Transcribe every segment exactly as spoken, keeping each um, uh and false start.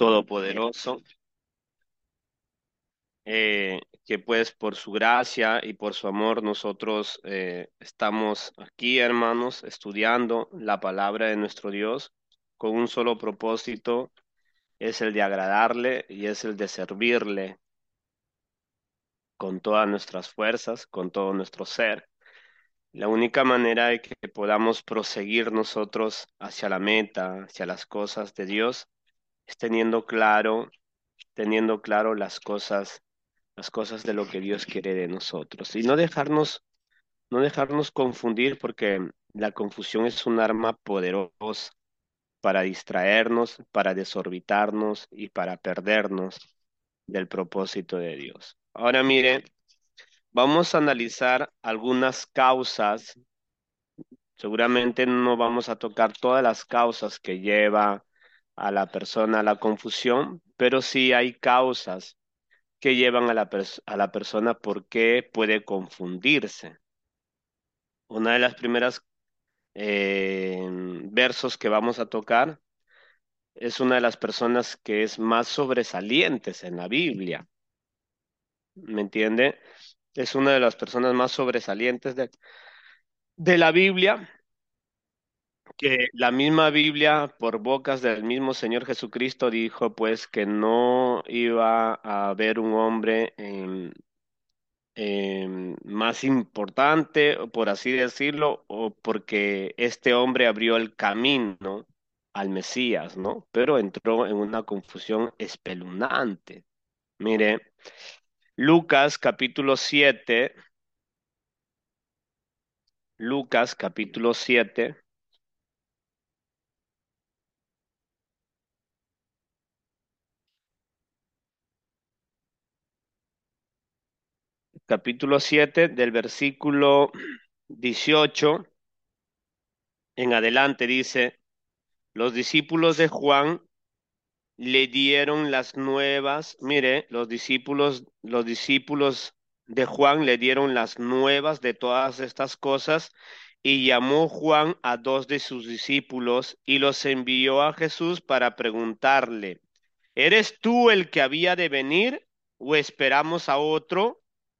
Todopoderoso, eh, que pues por su gracia y por su amor nosotros eh, estamos aquí, hermanos, estudiando la palabra de nuestro Dios con un solo propósito, es el de agradarle y es el de servirle con todas nuestras fuerzas, con todo nuestro ser. La única manera de que podamos proseguir nosotros hacia la meta, hacia las cosas de Dios, es teniendo claro, teniendo claro las cosas las cosas de lo que Dios quiere de nosotros y no dejarnos, no dejarnos confundir porque la confusión es un arma poderosa para distraernos, para desorbitarnos y para perdernos del propósito de Dios. Ahora mire, vamos a analizar algunas causas. Seguramente no vamos a tocar todas las causas que lleva a la persona a la confusión, pero sí hay causas que llevan a la, pers- a la persona por qué puede confundirse. Una de las primeras eh, versos que vamos a tocar es una de las personas que es más sobresalientes en la Biblia, ¿me entiende? Es una de las personas más sobresalientes de, de la Biblia, que la misma Biblia, por bocas del mismo Señor Jesucristo, dijo pues que no iba a haber un hombre en eh, más importante, o por así decirlo, o porque este hombre abrió el camino al Mesías, ¿no? Pero entró en una confusión espeluznante. Mire, Lucas capítulo siete, Lucas capítulo siete, capítulo siete del versículo dieciocho en adelante dice, los discípulos de Juan le dieron las nuevas, mire, los discípulos, los discípulos de Juan le dieron las nuevas de todas estas cosas y llamó Juan a dos de sus discípulos y los envió a Jesús para preguntarle, ¿eres tú el que había de venir o esperamos a otro?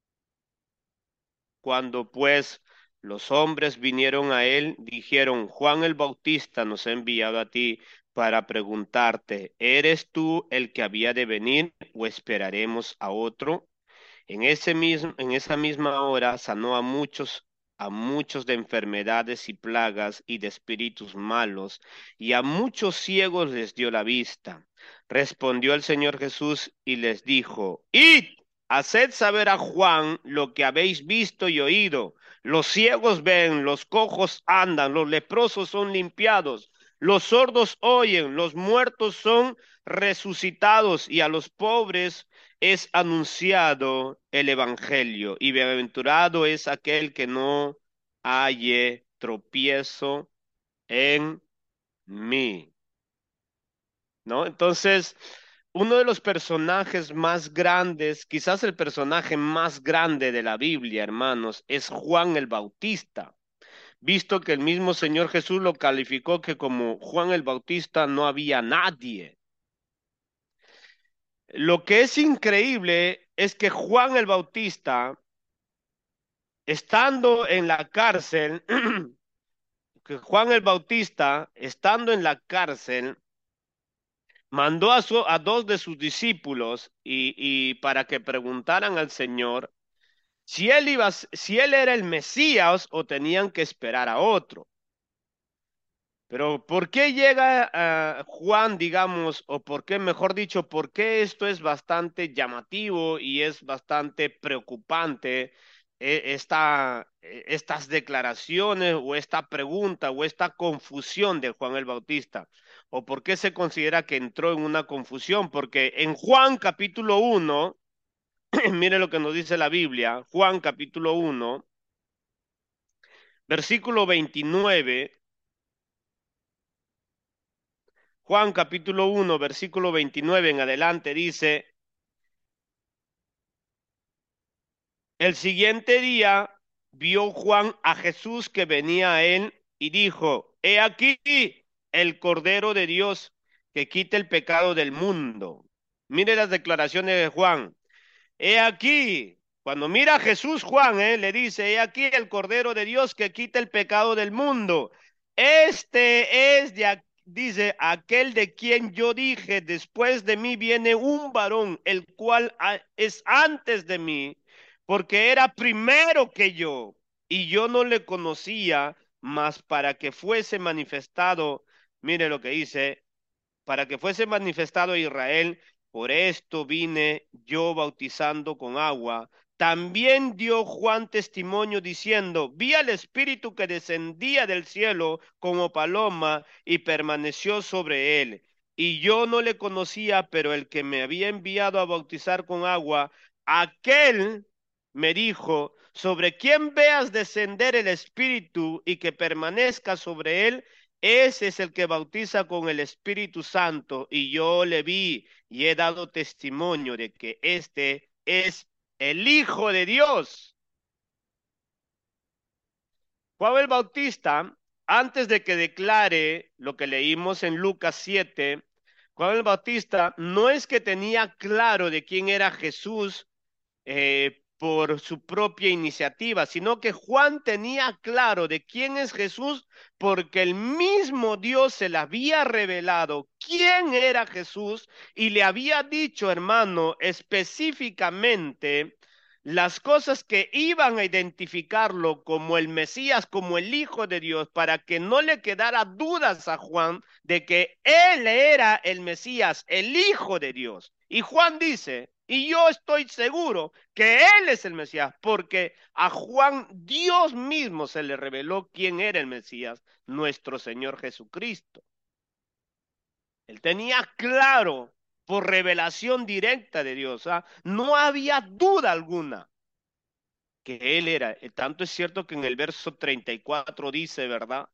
Cuando pues los hombres vinieron a él, dijeron, Juan el Bautista nos ha enviado a ti para preguntarte, ¿eres tú el que había de venir o esperaremos a otro? En ese mismo, en esa misma hora sanó a muchos, a muchos de enfermedades y plagas y de espíritus malos, y a muchos ciegos les dio la vista. Respondió el Señor Jesús y les dijo, Id, haced saber a Juan lo que habéis visto y oído. Los ciegos ven, los cojos andan, los leprosos son limpiados, los sordos oyen, los muertos son resucitados, y a los pobres es anunciado el evangelio, y bienaventurado es aquel que no halle tropiezo en mí, ¿no? Entonces, uno de los personajes más grandes, quizás el personaje más grande de la Biblia, hermanos, es Juan el Bautista, visto que el mismo Señor Jesús lo calificó que como Juan el Bautista no había nadie. Lo que es increíble es que Juan el Bautista, estando en la cárcel, que Juan el Bautista, estando en la cárcel, mandó a, su- a dos de sus discípulos y, y para que preguntaran al Señor si él iba, a s- si él era el Mesías o tenían que esperar a otro. Pero ¿por qué llega ah, Juan, digamos, o por qué, mejor dicho, por qué esto es bastante llamativo y es bastante preocupante, eh, esta, eh, estas declaraciones o esta pregunta o esta confusión de Juan el Bautista? ¿O por qué se considera que entró en una confusión? Porque en Juan capítulo uno, mire lo que nos dice la Biblia, Juan capítulo uno, versículo veintinueve. Juan capítulo uno, versículo veintinueve en adelante dice, el siguiente día vio Juan a Jesús que venía a él y dijo, he aquí el Cordero de Dios que quita el pecado del mundo. Mire las declaraciones de Juan. He aquí, cuando mira a Jesús, Juan, eh, le dice, he aquí el Cordero de Dios que quita el pecado del mundo. Este es, de, dice, aquel de quien yo dije, después de mí viene un varón, el cual es antes de mí, porque era primero que yo, y yo no le conocía, mas para que fuese manifestado, mire lo que dice, para que fuese manifestado a Israel, por esto vine yo bautizando con agua. También dio Juan testimonio diciendo, vi al Espíritu que descendía del cielo como paloma y permaneció sobre él. Y yo no le conocía, pero el que me había enviado a bautizar con agua, aquel me dijo, sobre quien veas descender el Espíritu y que permanezca sobre él, ese es el que bautiza con el Espíritu Santo, y yo le vi y he dado testimonio de que este es el Hijo de Dios. Juan el Bautista, antes de que declare lo que leímos en Lucas siete, Juan el Bautista no es que tenía claro de quién era Jesús, eh, por su propia iniciativa, sino que Juan tenía claro de quién es Jesús porque el mismo Dios se le había revelado quién era Jesús y le había dicho, hermano, específicamente las cosas que iban a identificarlo como el Mesías, como el Hijo de Dios, para que no le quedara dudas a Juan de que él era el Mesías, el Hijo de Dios. Y Juan dice, y yo estoy seguro que él es el Mesías, porque a Juan Dios mismo se le reveló quién era el Mesías, nuestro Señor Jesucristo. Él tenía claro por revelación directa de Dios, ¿ah? No había duda alguna que él era. Tanto es cierto que en el verso treinta y cuatro dice, ¿verdad?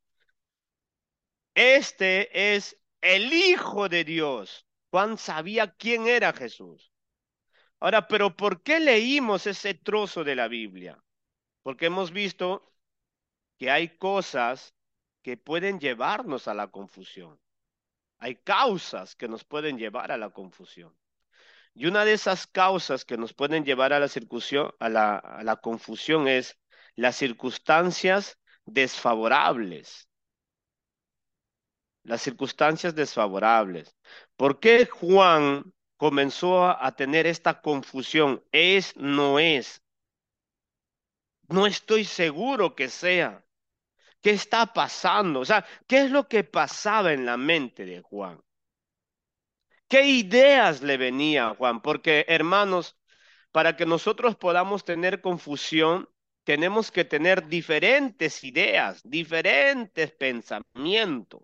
Este es el Hijo de Dios. Juan sabía quién era Jesús. Ahora, pero ¿por qué leímos ese trozo de la Biblia? Porque hemos visto que hay cosas que pueden llevarnos a la confusión. Hay causas que nos pueden llevar a la confusión. Y una de esas causas que nos pueden llevar a la, circuncisión, a la, a la confusión es las circunstancias desfavorables. Las circunstancias desfavorables. ¿Por qué Juan comenzó a, a tener esta confusión? Es, no es. No estoy seguro que sea. ¿Qué está pasando? O sea, ¿qué es lo que pasaba en la mente de Juan? ¿Qué ideas le venía a Juan? Porque, hermanos, para que nosotros podamos tener confusión, tenemos que tener diferentes ideas, diferentes pensamientos.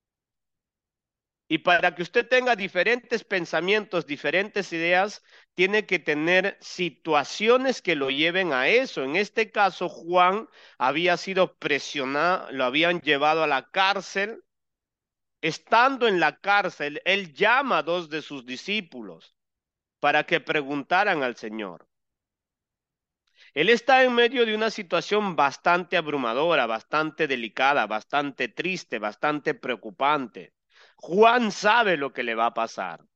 Y para que usted tenga diferentes pensamientos, diferentes ideas, tiene que tener situaciones que lo lleven a eso. En este caso, Juan había sido presionado, lo habían llevado a la cárcel. Estando en la cárcel, él llama a dos de sus discípulos para que preguntaran al Señor. Él está en medio de una situación bastante abrumadora, bastante delicada, bastante triste, bastante preocupante. Juan sabe lo que le va a pasar.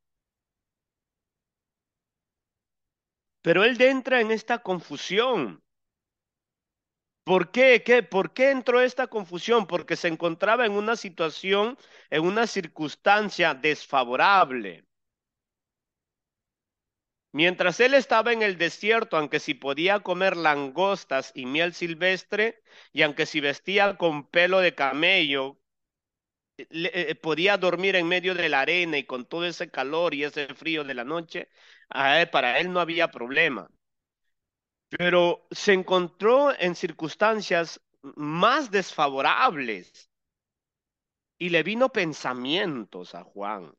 Pero él entra en esta confusión. ¿Por qué? ¿Qué? ¿Por qué entró esta confusión? Porque se encontraba en una situación, en una circunstancia desfavorable. Mientras él estaba en el desierto, aunque si podía comer langostas y miel silvestre, y aunque si vestía con pelo de camello, le- eh, podía dormir en medio de la arena y con todo ese calor y ese frío de la noche, a él- para él no había problema. Pero se encontró en circunstancias más desfavorables y le vino pensamientos a Juan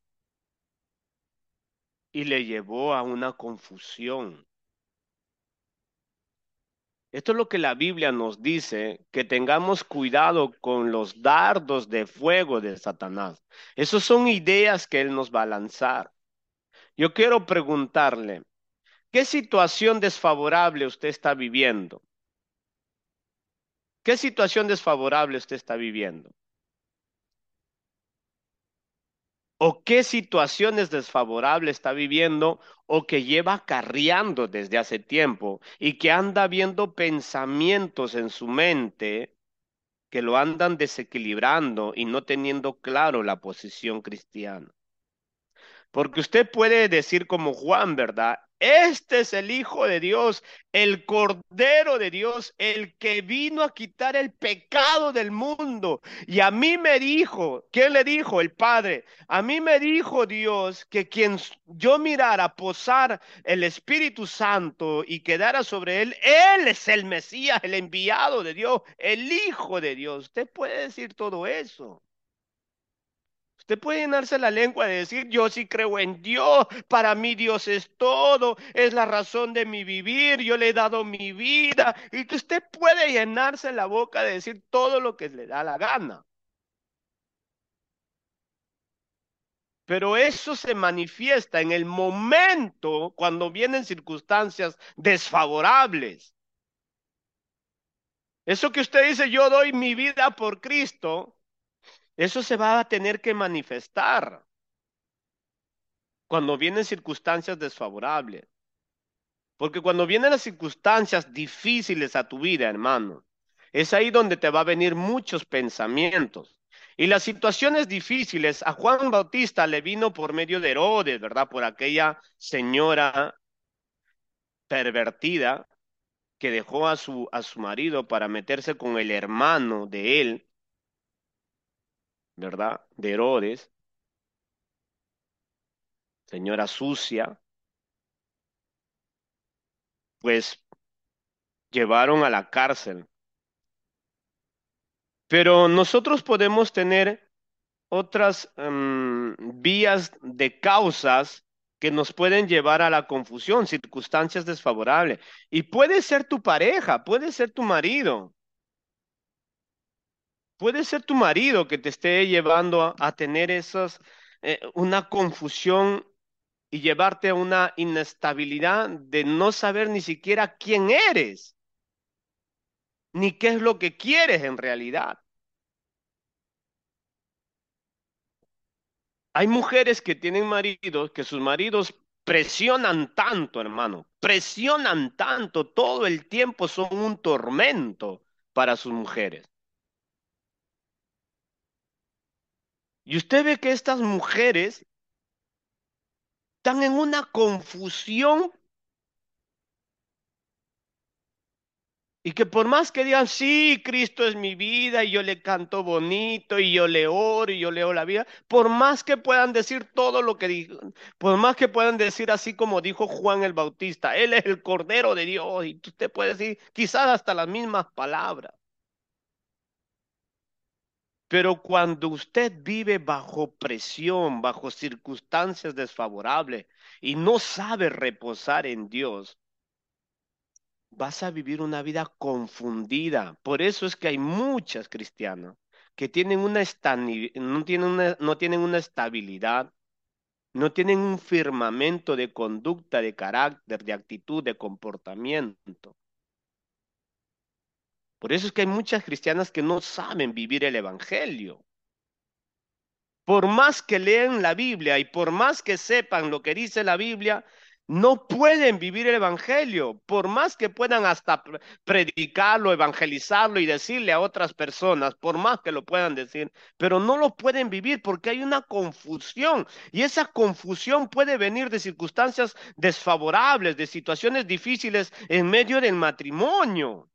y le llevó a una confusión. Esto es lo que la Biblia nos dice, que tengamos cuidado con los dardos de fuego de Satanás. Esas son ideas que él nos va a lanzar. Yo quiero preguntarle, ¿qué situación desfavorable usted está viviendo? ¿Qué situación desfavorable usted está viviendo? o qué situaciones desfavorables está viviendo o que lleva acarreando desde hace tiempo y que anda viendo pensamientos en su mente que lo andan desequilibrando y no teniendo claro la posición cristiana. Porque usted puede decir como Juan, ¿verdad? Este es el Hijo de Dios, el Cordero de Dios, el que vino a quitar el pecado del mundo. Y a mí me dijo, ¿quién le dijo? El Padre. A mí me dijo Dios que quien yo mirara posar el Espíritu Santo y quedara sobre él, él es el Mesías, el enviado de Dios, el Hijo de Dios. Usted puede decir todo eso. Usted puede llenarse la lengua de decir, yo sí creo en Dios, para mí Dios es todo, es la razón de mi vivir, yo le he dado mi vida, y que usted puede llenarse la boca de decir todo lo que le da la gana. Pero eso se manifiesta en el momento cuando vienen circunstancias desfavorables. Eso que usted dice, yo doy mi vida por Cristo, eso se va a tener que manifestar cuando vienen circunstancias desfavorables. Porque cuando vienen las circunstancias difíciles a tu vida, hermano, es ahí donde te va a venir muchos pensamientos. Y las situaciones difíciles a Juan Bautista le vino por medio de Herodes, ¿verdad? Por aquella señora pervertida que dejó a su, a su marido para meterse con el hermano de él, ¿verdad? De Herodes, señora sucia, pues llevaron a la cárcel. Pero nosotros podemos tener otras mm, vías de causas que nos pueden llevar a la confusión, circunstancias desfavorables. Y puede ser tu pareja, puede ser tu marido, puede ser tu marido que te esté llevando a, a tener esas, eh, una confusión y llevarte a una inestabilidad de no saber ni siquiera quién eres, ni qué es lo que quieres en realidad. Hay mujeres que tienen maridos, que sus maridos presionan tanto, hermano, presionan tanto, todo el tiempo son un tormento para sus mujeres. Y usted ve que estas mujeres están en una confusión y que por más que digan, sí, Cristo es mi vida y yo le canto bonito y yo le oro y yo leo la vida, por más que puedan decir todo lo que digan, por más que puedan decir así como dijo Juan el Bautista, Él es el Cordero de Dios y usted puede decir quizás hasta las mismas palabras, pero cuando usted vive bajo presión, bajo circunstancias desfavorables y no sabe reposar en Dios, vas a vivir una vida confundida. Por eso es que hay muchas cristianas que tienen una estani- no tienen una, no tienen una estabilidad, no tienen un firmamento de conducta, de carácter, de actitud, de comportamiento. Por eso es que hay muchas cristianas que no saben vivir el evangelio. Por más que lean la Biblia y por más que sepan lo que dice la Biblia, no pueden vivir el evangelio, por más que puedan hasta pre- predicarlo, evangelizarlo y decirle a otras personas, por más que lo puedan decir, pero no lo pueden vivir porque hay una confusión y esa confusión puede venir de circunstancias desfavorables, de situaciones difíciles en medio del matrimonio.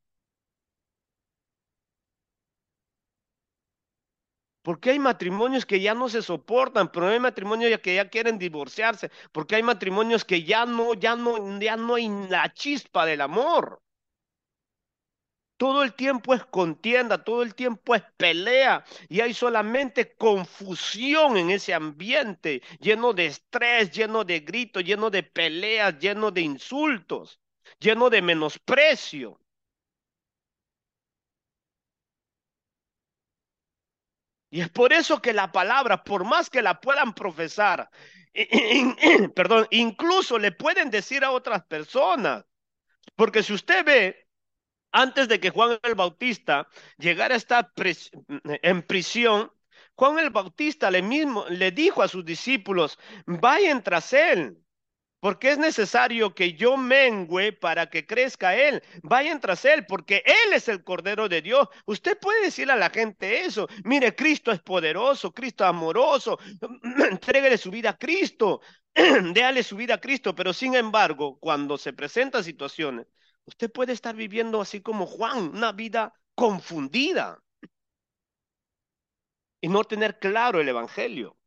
Porque hay matrimonios que ya no se soportan, pero hay matrimonios ya que ya quieren divorciarse, porque hay matrimonios que ya no, ya no, ya no hay la chispa del amor. Todo el tiempo es contienda, todo el tiempo es pelea y hay solamente confusión en ese ambiente, lleno de estrés, lleno de gritos, lleno de peleas, lleno de insultos, lleno de menosprecio. Y es por eso que la palabra, por más que la puedan profesar, perdón, incluso le pueden decir a otras personas, porque si usted ve, antes de que Juan el Bautista llegara a estar pres- en prisión, Juan el Bautista le mismo le dijo a sus discípulos, vayan tras él. Porque es necesario que yo mengüe para que crezca Él. Vayan tras Él, porque Él es el Cordero de Dios. Usted puede decirle a la gente eso. Mire, Cristo es poderoso, Cristo es amoroso. Entréguele su vida a Cristo. Déale su vida a Cristo. Pero sin embargo, cuando se presentan situaciones, usted puede estar viviendo así como Juan, una vida confundida y no tener claro el Evangelio.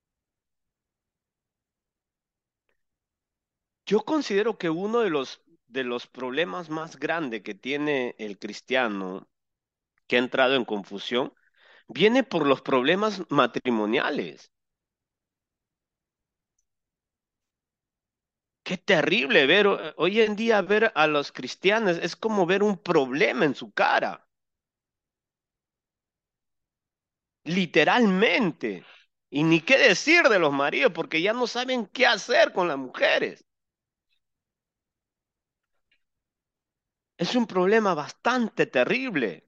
Yo considero que uno de los, de los problemas más grandes que tiene el cristiano que ha entrado en confusión viene por los problemas matrimoniales. Qué terrible ver eh, hoy en día ver a los cristianos, es como ver un problema en su cara, literalmente. Y ni qué decir de los maridos, porque ya no saben qué hacer con las mujeres. Es un problema bastante terrible,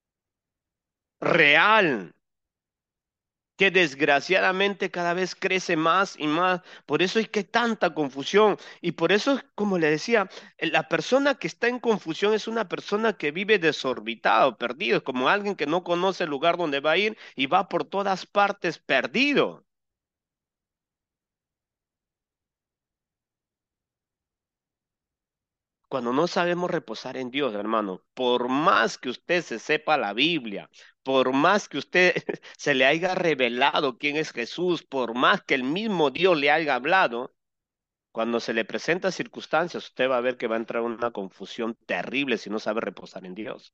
real, que desgraciadamente cada vez crece más y más. Por eso es que hay tanta confusión. Y por eso, como le decía, la persona que está en confusión es una persona que vive desorbitado, perdido, es como alguien que no conoce el lugar donde va a ir y va por todas partes perdido. Cuando no sabemos reposar en Dios, hermano, por más que usted se sepa la Biblia, por más que usted se le haya revelado quién es Jesús, por más que el mismo Dios le haya hablado, cuando se le presentan circunstancias, usted va a ver que va a entrar en una confusión terrible si no sabe reposar en Dios.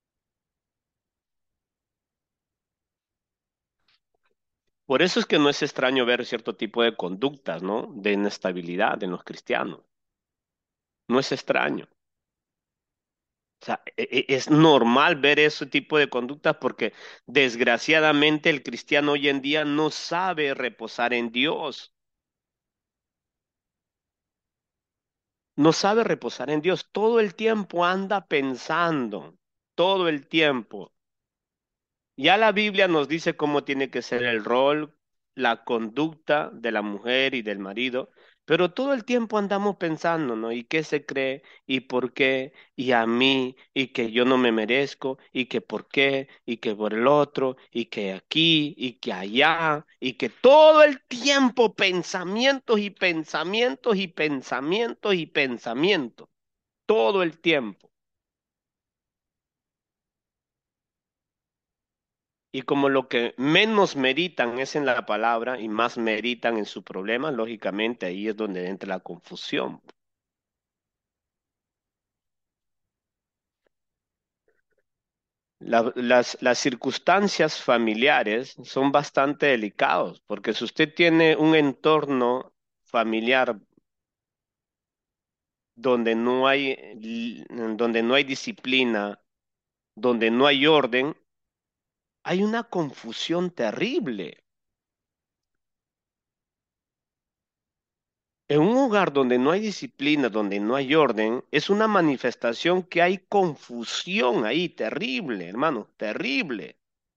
Por eso es que no es extraño ver cierto tipo de conductas, ¿no? De inestabilidad en los cristianos. No es extraño. O sea, e- e- es normal ver ese tipo de conductas porque desgraciadamente el cristiano hoy en día no sabe reposar en Dios. No sabe reposar en Dios. Todo el tiempo anda pensando. Todo el tiempo. Ya la Biblia nos dice cómo tiene que ser el rol, la conducta de la mujer y del marido, pero todo el tiempo andamos pensando, ¿no? ¿Y qué se cree? ¿Y por qué? ¿Y a mí? ¿Y que yo no me merezco? ¿Y que por qué? ¿Y que por el otro? ¿Y que aquí? ¿Y que allá? ¿Y que todo el tiempo pensamientos y pensamientos y pensamientos y pensamientos? Todo el tiempo. Y como lo que menos meditan es en la palabra y más meditan en su problema, lógicamente ahí es donde entra la confusión. La- las, las circunstancias familiares son bastante delicados, porque si usted tiene un entorno familiar donde no hay, li- donde no hay disciplina, donde no hay orden, hay una confusión terrible. En un hogar donde no hay disciplina, donde no hay orden, es una manifestación que hay confusión ahí, terrible, hermano, terrible.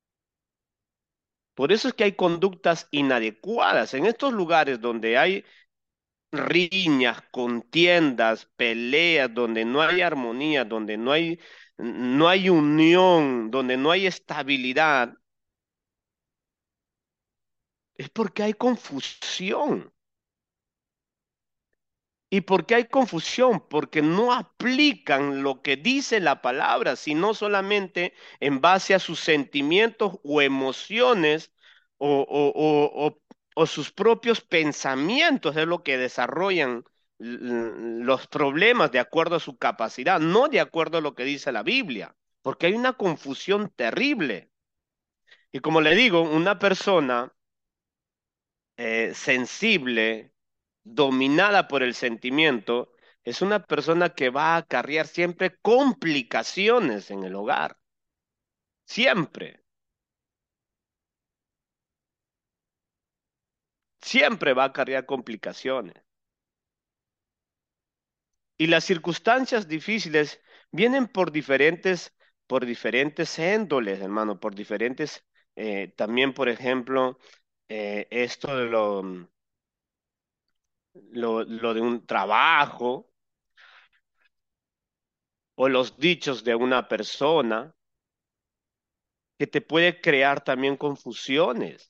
Por eso es que hay conductas inadecuadas. En estos lugares donde hay riñas, contiendas, peleas, donde no hay armonía, donde no hay, no hay unión, donde no hay estabilidad, es porque hay confusión. ¿Y por qué hay confusión? Porque no aplican lo que dice la palabra, sino solamente en base a sus sentimientos o emociones o, o- o- o- o sus propios pensamientos, es lo que desarrollan l- los problemas de acuerdo a su capacidad, no de acuerdo a lo que dice la Biblia, porque hay una confusión terrible. Y como le digo, una persona eh, sensible, dominada por el sentimiento, es una persona que va a acarrear siempre complicaciones en el hogar. Siempre, siempre va a acarrear complicaciones. Y las circunstancias difíciles vienen por diferentes, por diferentes índoles, hermano, por diferentes. Eh, también, por ejemplo, eh, esto de lo, lo, lo de un trabajo o los dichos de una persona que te puede crear también confusiones.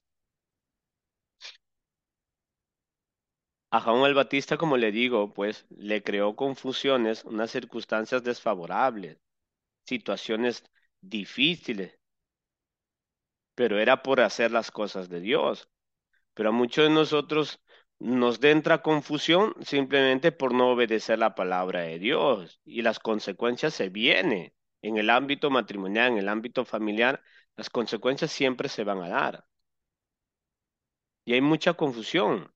A Juan el Batista, como le digo, pues le creó confusiones, unas circunstancias desfavorables, situaciones difíciles, pero era por hacer las cosas de Dios. Pero a muchos de nosotros nos entra confusión simplemente por no obedecer la palabra de Dios y las consecuencias se vienen. En el ámbito matrimonial, en el ámbito familiar, las consecuencias siempre se van a dar y hay mucha confusión.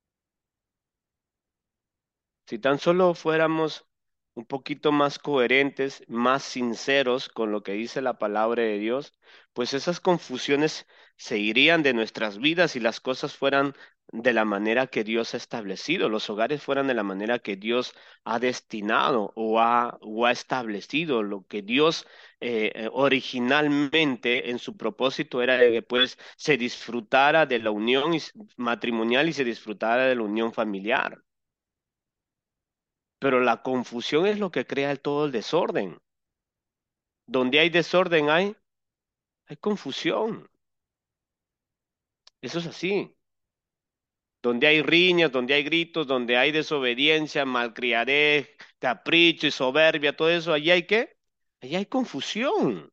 Si tan solo fuéramos un poquito más coherentes, más sinceros con lo que dice la palabra de Dios, pues esas confusiones se irían de nuestras vidas y las cosas fueran de la manera que Dios ha establecido, los hogares fueran de la manera que Dios ha destinado o ha, o ha establecido, lo que Dios eh, eh, originalmente en su propósito era de que pues se disfrutara de la unión is- matrimonial y se disfrutara de la unión familiar. Pero la confusión es lo que crea el- todo el desorden. Donde hay desorden hay, hay confusión. Eso es así. Donde hay riñas, donde hay gritos, donde hay desobediencia, malcriadez, capricho y soberbia, todo eso, allí hay qué? Allí hay confusión.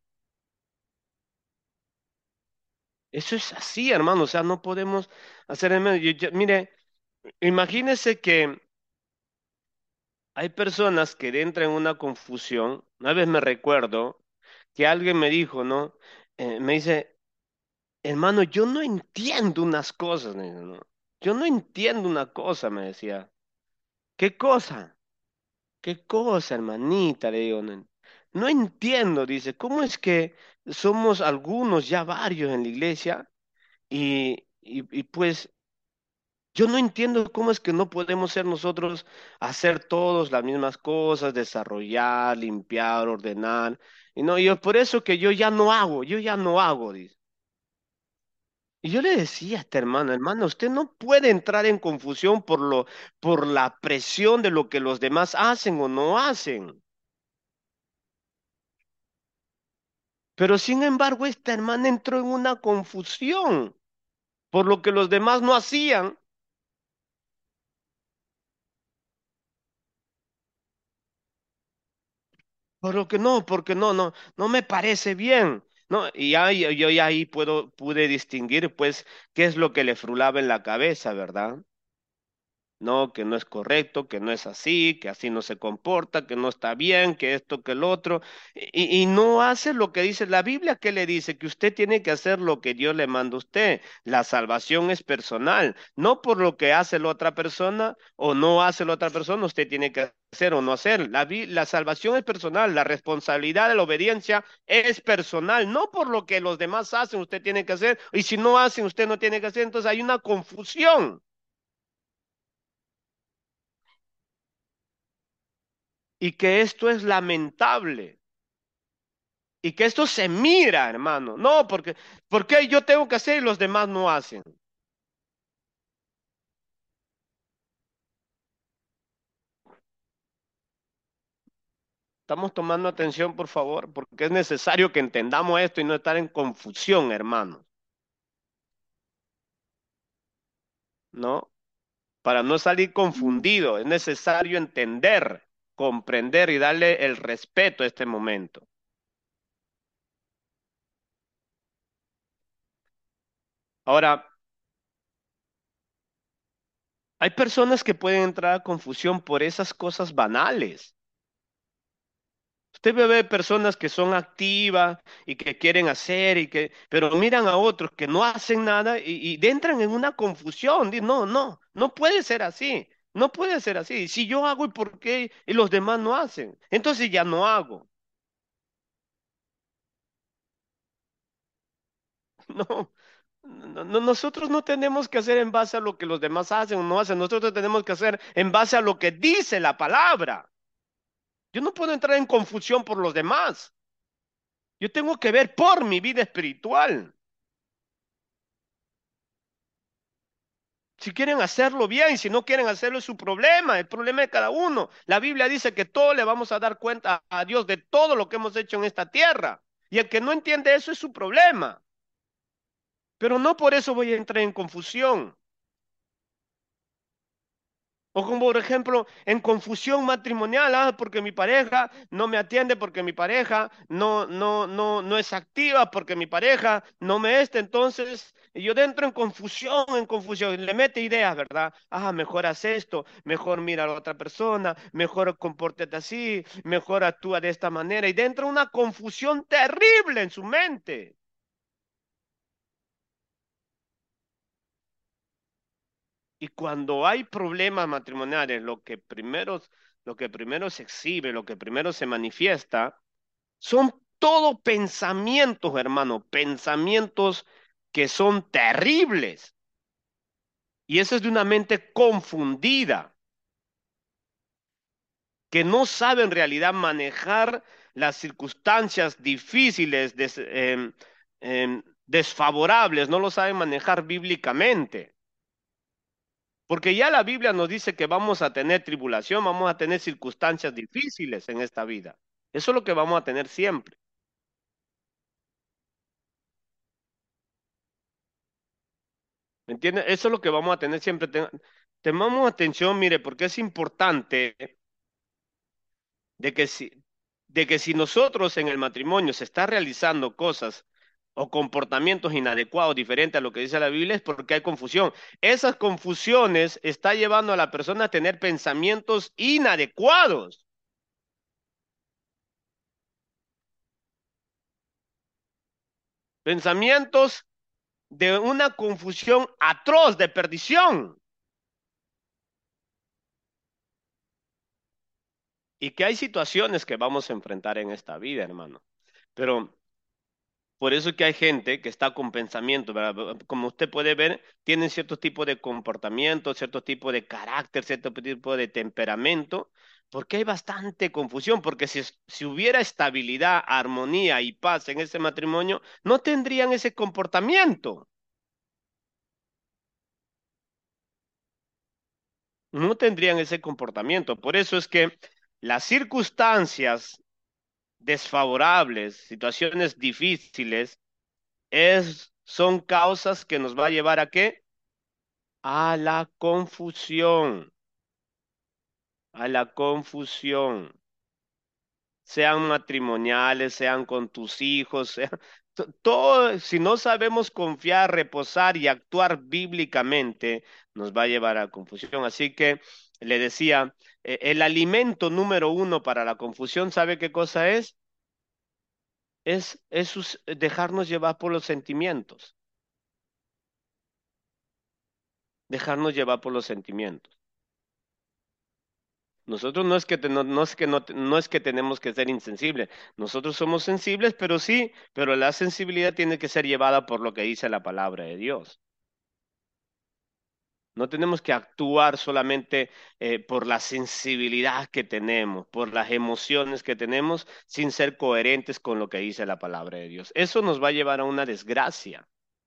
Eso es así, hermano. O sea, no podemos hacer en medio. Yo- yo- mire, imagínese que hay personas que entran en una confusión. Una vez me recuerdo que alguien me dijo, ¿no? Eh, me dice, hermano, yo no entiendo unas cosas, me dice, ¿no? Yo no entiendo una cosa, me decía. ¿Qué cosa? ¿Qué cosa, hermanita? Le digo, no, no entiendo, dice, ¿cómo es que somos algunos, ya varios en la iglesia? Y, y, y pues yo no entiendo cómo es que no podemos ser nosotros hacer todos las mismas cosas, desarrollar, limpiar, ordenar. Y no, yo por eso que yo ya no hago, yo ya no hago, dice. Y yo le decía a este hermano, hermano, usted no puede entrar en confusión por lo, por la presión de lo que los demás hacen o no hacen. Pero sin embargo, esta hermana entró en una confusión por lo que los demás no hacían. Por lo que no, porque no, no, no me parece bien. No, y ya, yo yo ya ahí puedo, pude distinguir, pues, qué es lo que le frulaba en la cabeza, ¿verdad? No, que no es correcto, que no es así, que así no se comporta, que no está bien, que esto, que el otro, y, y no hace lo que dice la Biblia, que le dice que usted tiene que hacer lo que Dios le manda a usted. La salvación es personal, no por lo que hace la otra persona o no hace la otra persona, usted tiene que hacer o no hacer. La, vi- la salvación es personal, la responsabilidad de la obediencia es personal, no por lo que los demás hacen, usted tiene que hacer, y si no hacen, usted no tiene que hacer, entonces hay una confusión. Y que esto es lamentable y que esto se mira, hermano. No, porque porque yo tengo que hacer y los demás no hacen. Estamos tomando atención, por favor, porque es necesario que entendamos esto y no estar en confusión, hermano, ¿no? Para no salir confundido, es necesario entender, comprender y darle el respeto a este momento. Ahora, hay personas que pueden entrar a confusión por esas cosas banales. Usted ve personas que son activas y que quieren hacer y que, pero miran a otros que no hacen nada y, y entran en una confusión. Dicen, no, no, no puede ser así. No puede ser así. Si yo hago, ¿y por qué? Y los demás no hacen. Entonces ya no hago. No, no, no, nosotros no tenemos que hacer en base a lo que los demás hacen o no hacen. Nosotros tenemos que hacer en base a lo que dice la palabra. Yo no puedo entrar en confusión por los demás. Yo tengo que ver por mi vida espiritual. Si quieren hacerlo bien, si no quieren hacerlo es su problema, el problema de cada uno. La Biblia dice que todos le vamos a dar cuenta a Dios de todo lo que hemos hecho en esta tierra. Y el que no entiende eso es su problema. Pero no por eso voy a entrar en confusión. O como por ejemplo, en confusión matrimonial, ah, porque mi pareja no me atiende, porque mi pareja no, no, no, no es activa, porque mi pareja no me está. Entonces, yo dentro en confusión, en confusión, le mete ideas, ¿verdad? Ah, mejor haz esto, mejor mira a la otra persona, mejor compórtate así, mejor actúa de esta manera. Y dentro una confusión terrible en su mente. Y cuando hay problemas matrimoniales, lo que primero, lo que primero se exhibe, lo que primero se manifiesta, son todo pensamientos, hermano, pensamientos que son terribles. Y eso es de una mente confundida, que no sabe en realidad manejar las circunstancias difíciles, des- em, em, desfavorables, no lo saben manejar bíblicamente. Porque ya la Biblia nos dice que vamos a tener tribulación, vamos a tener circunstancias difíciles en esta vida. Eso es lo que vamos a tener siempre. ¿Me entiendes? Eso es lo que vamos a tener siempre. Ten- Temamos atención, mire, porque es importante de que si, de que si nosotros en el matrimonio se está realizando cosas o comportamientos inadecuados diferentes a lo que dice la Biblia, es porque hay confusión. Esas confusiones está llevando a la persona a tener pensamientos inadecuados, pensamientos de una confusión atroz de perdición y que hay situaciones que vamos a enfrentar en esta vida, hermano. Pero por eso es que hay gente que está con pensamiento, ¿verdad? Como usted puede ver, tienen cierto tipo de comportamiento, cierto tipo de carácter, cierto tipo de temperamento, porque hay bastante confusión, porque si, si hubiera estabilidad, armonía y paz en ese matrimonio, no tendrían ese comportamiento, no tendrían ese comportamiento. Por eso es que las circunstancias desfavorables, situaciones difíciles, es, son causas que nos va a llevar a qué? A la confusión, a la confusión, sean matrimoniales, sean con tus hijos, sean, to- todo, si no sabemos confiar, reposar y actuar bíblicamente, nos va a llevar a confusión. Así que le decía, eh, el alimento número uno para la confusión, ¿sabe qué cosa es? Es, es sus- dejarnos llevar por los sentimientos, dejarnos llevar por los sentimientos. Nosotros no es que, te- no, no es que no, te- no es que tenemos que ser insensibles. Nosotros somos sensibles, pero sí, pero la sensibilidad tiene que ser llevada por lo que dice la palabra de Dios. No tenemos que actuar solamente eh, por la sensibilidad que tenemos, por las emociones que tenemos, sin ser coherentes con lo que dice la palabra de Dios. Eso nos va a llevar a una desgracia.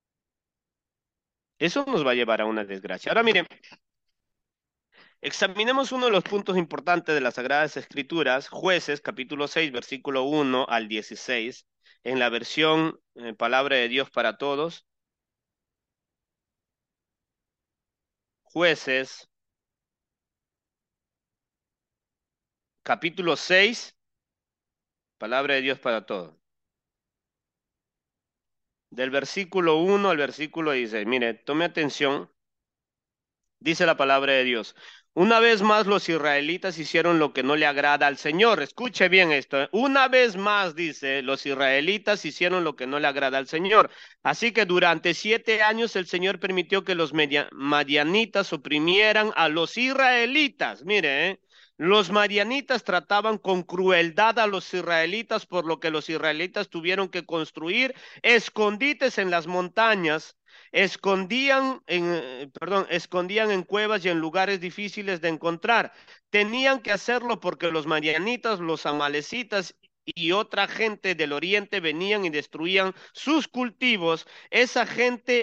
Eso nos va a llevar a una desgracia. Ahora miren, examinemos uno de los puntos importantes de las Sagradas Escrituras, Jueces, capítulo seis, versículo uno al dieciséis, en la versión eh, Palabra de Dios para Todos. Jueces, capítulo seis, Palabra de Dios para Todos. Del versículo uno al versículo dieciséis. Mire, tome atención. Dice la palabra de Dios. Una vez más los israelitas hicieron lo que no le agrada al Señor. Escuche bien esto. ¿Eh? Una vez más, dice, los israelitas hicieron lo que no le agrada al Señor. Así que durante siete años el Señor permitió que los media- madianitas oprimieran a los israelitas. Mire, ¿eh? Los madianitas trataban con crueldad a los israelitas, por lo que los israelitas tuvieron que construir escondites en las montañas, escondían en, eh, perdón, escondían en cuevas y en lugares difíciles de encontrar. Tenían que hacerlo porque los marianitas, los amalecitas y otra gente del oriente venían y destruían sus cultivos. Esa gente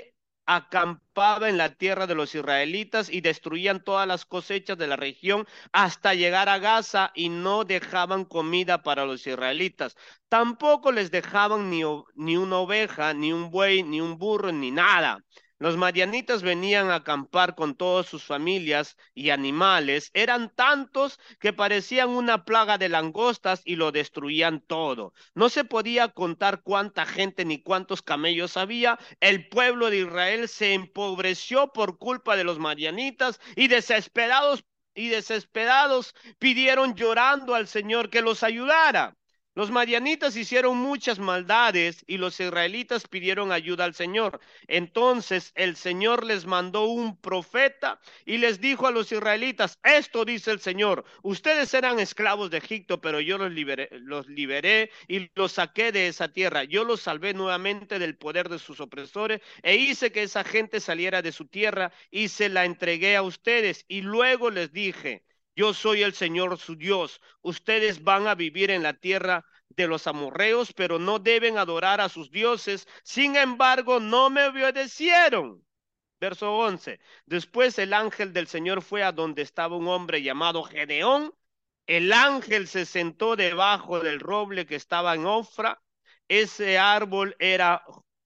acampaba en la tierra de los israelitas y destruían todas las cosechas de la región hasta llegar a Gaza y no dejaban comida para los israelitas. Tampoco les dejaban ni, ni una oveja, ni un buey, ni un burro, ni nada. Los madianitas venían a acampar con todas sus familias y animales. Eran tantos que parecían una plaga de langostas y lo destruían todo. No se podía contar cuánta gente ni cuántos camellos había. El pueblo de Israel se empobreció por culpa de los madianitas y desesperados y desesperados pidieron llorando al Señor que los ayudara. Los madianitas hicieron muchas maldades y los israelitas pidieron ayuda al Señor. Entonces el Señor les mandó un profeta y les dijo a los israelitas, esto dice el Señor, ustedes eran esclavos de Egipto, pero yo los liberé, los liberé y los saqué de esa tierra. Yo los salvé nuevamente del poder de sus opresores e hice que esa gente saliera de su tierra y se la entregué a ustedes. Y luego les dije, yo soy el Señor su Dios. Ustedes van a vivir en la tierra de los amorreos, pero no deben adorar a sus dioses. Sin embargo, no me obedecieron. Verso once. Después el ángel del Señor fue a donde estaba un hombre llamado Gedeón. El ángel se sentó debajo del roble que estaba en Ofra. Ese árbol era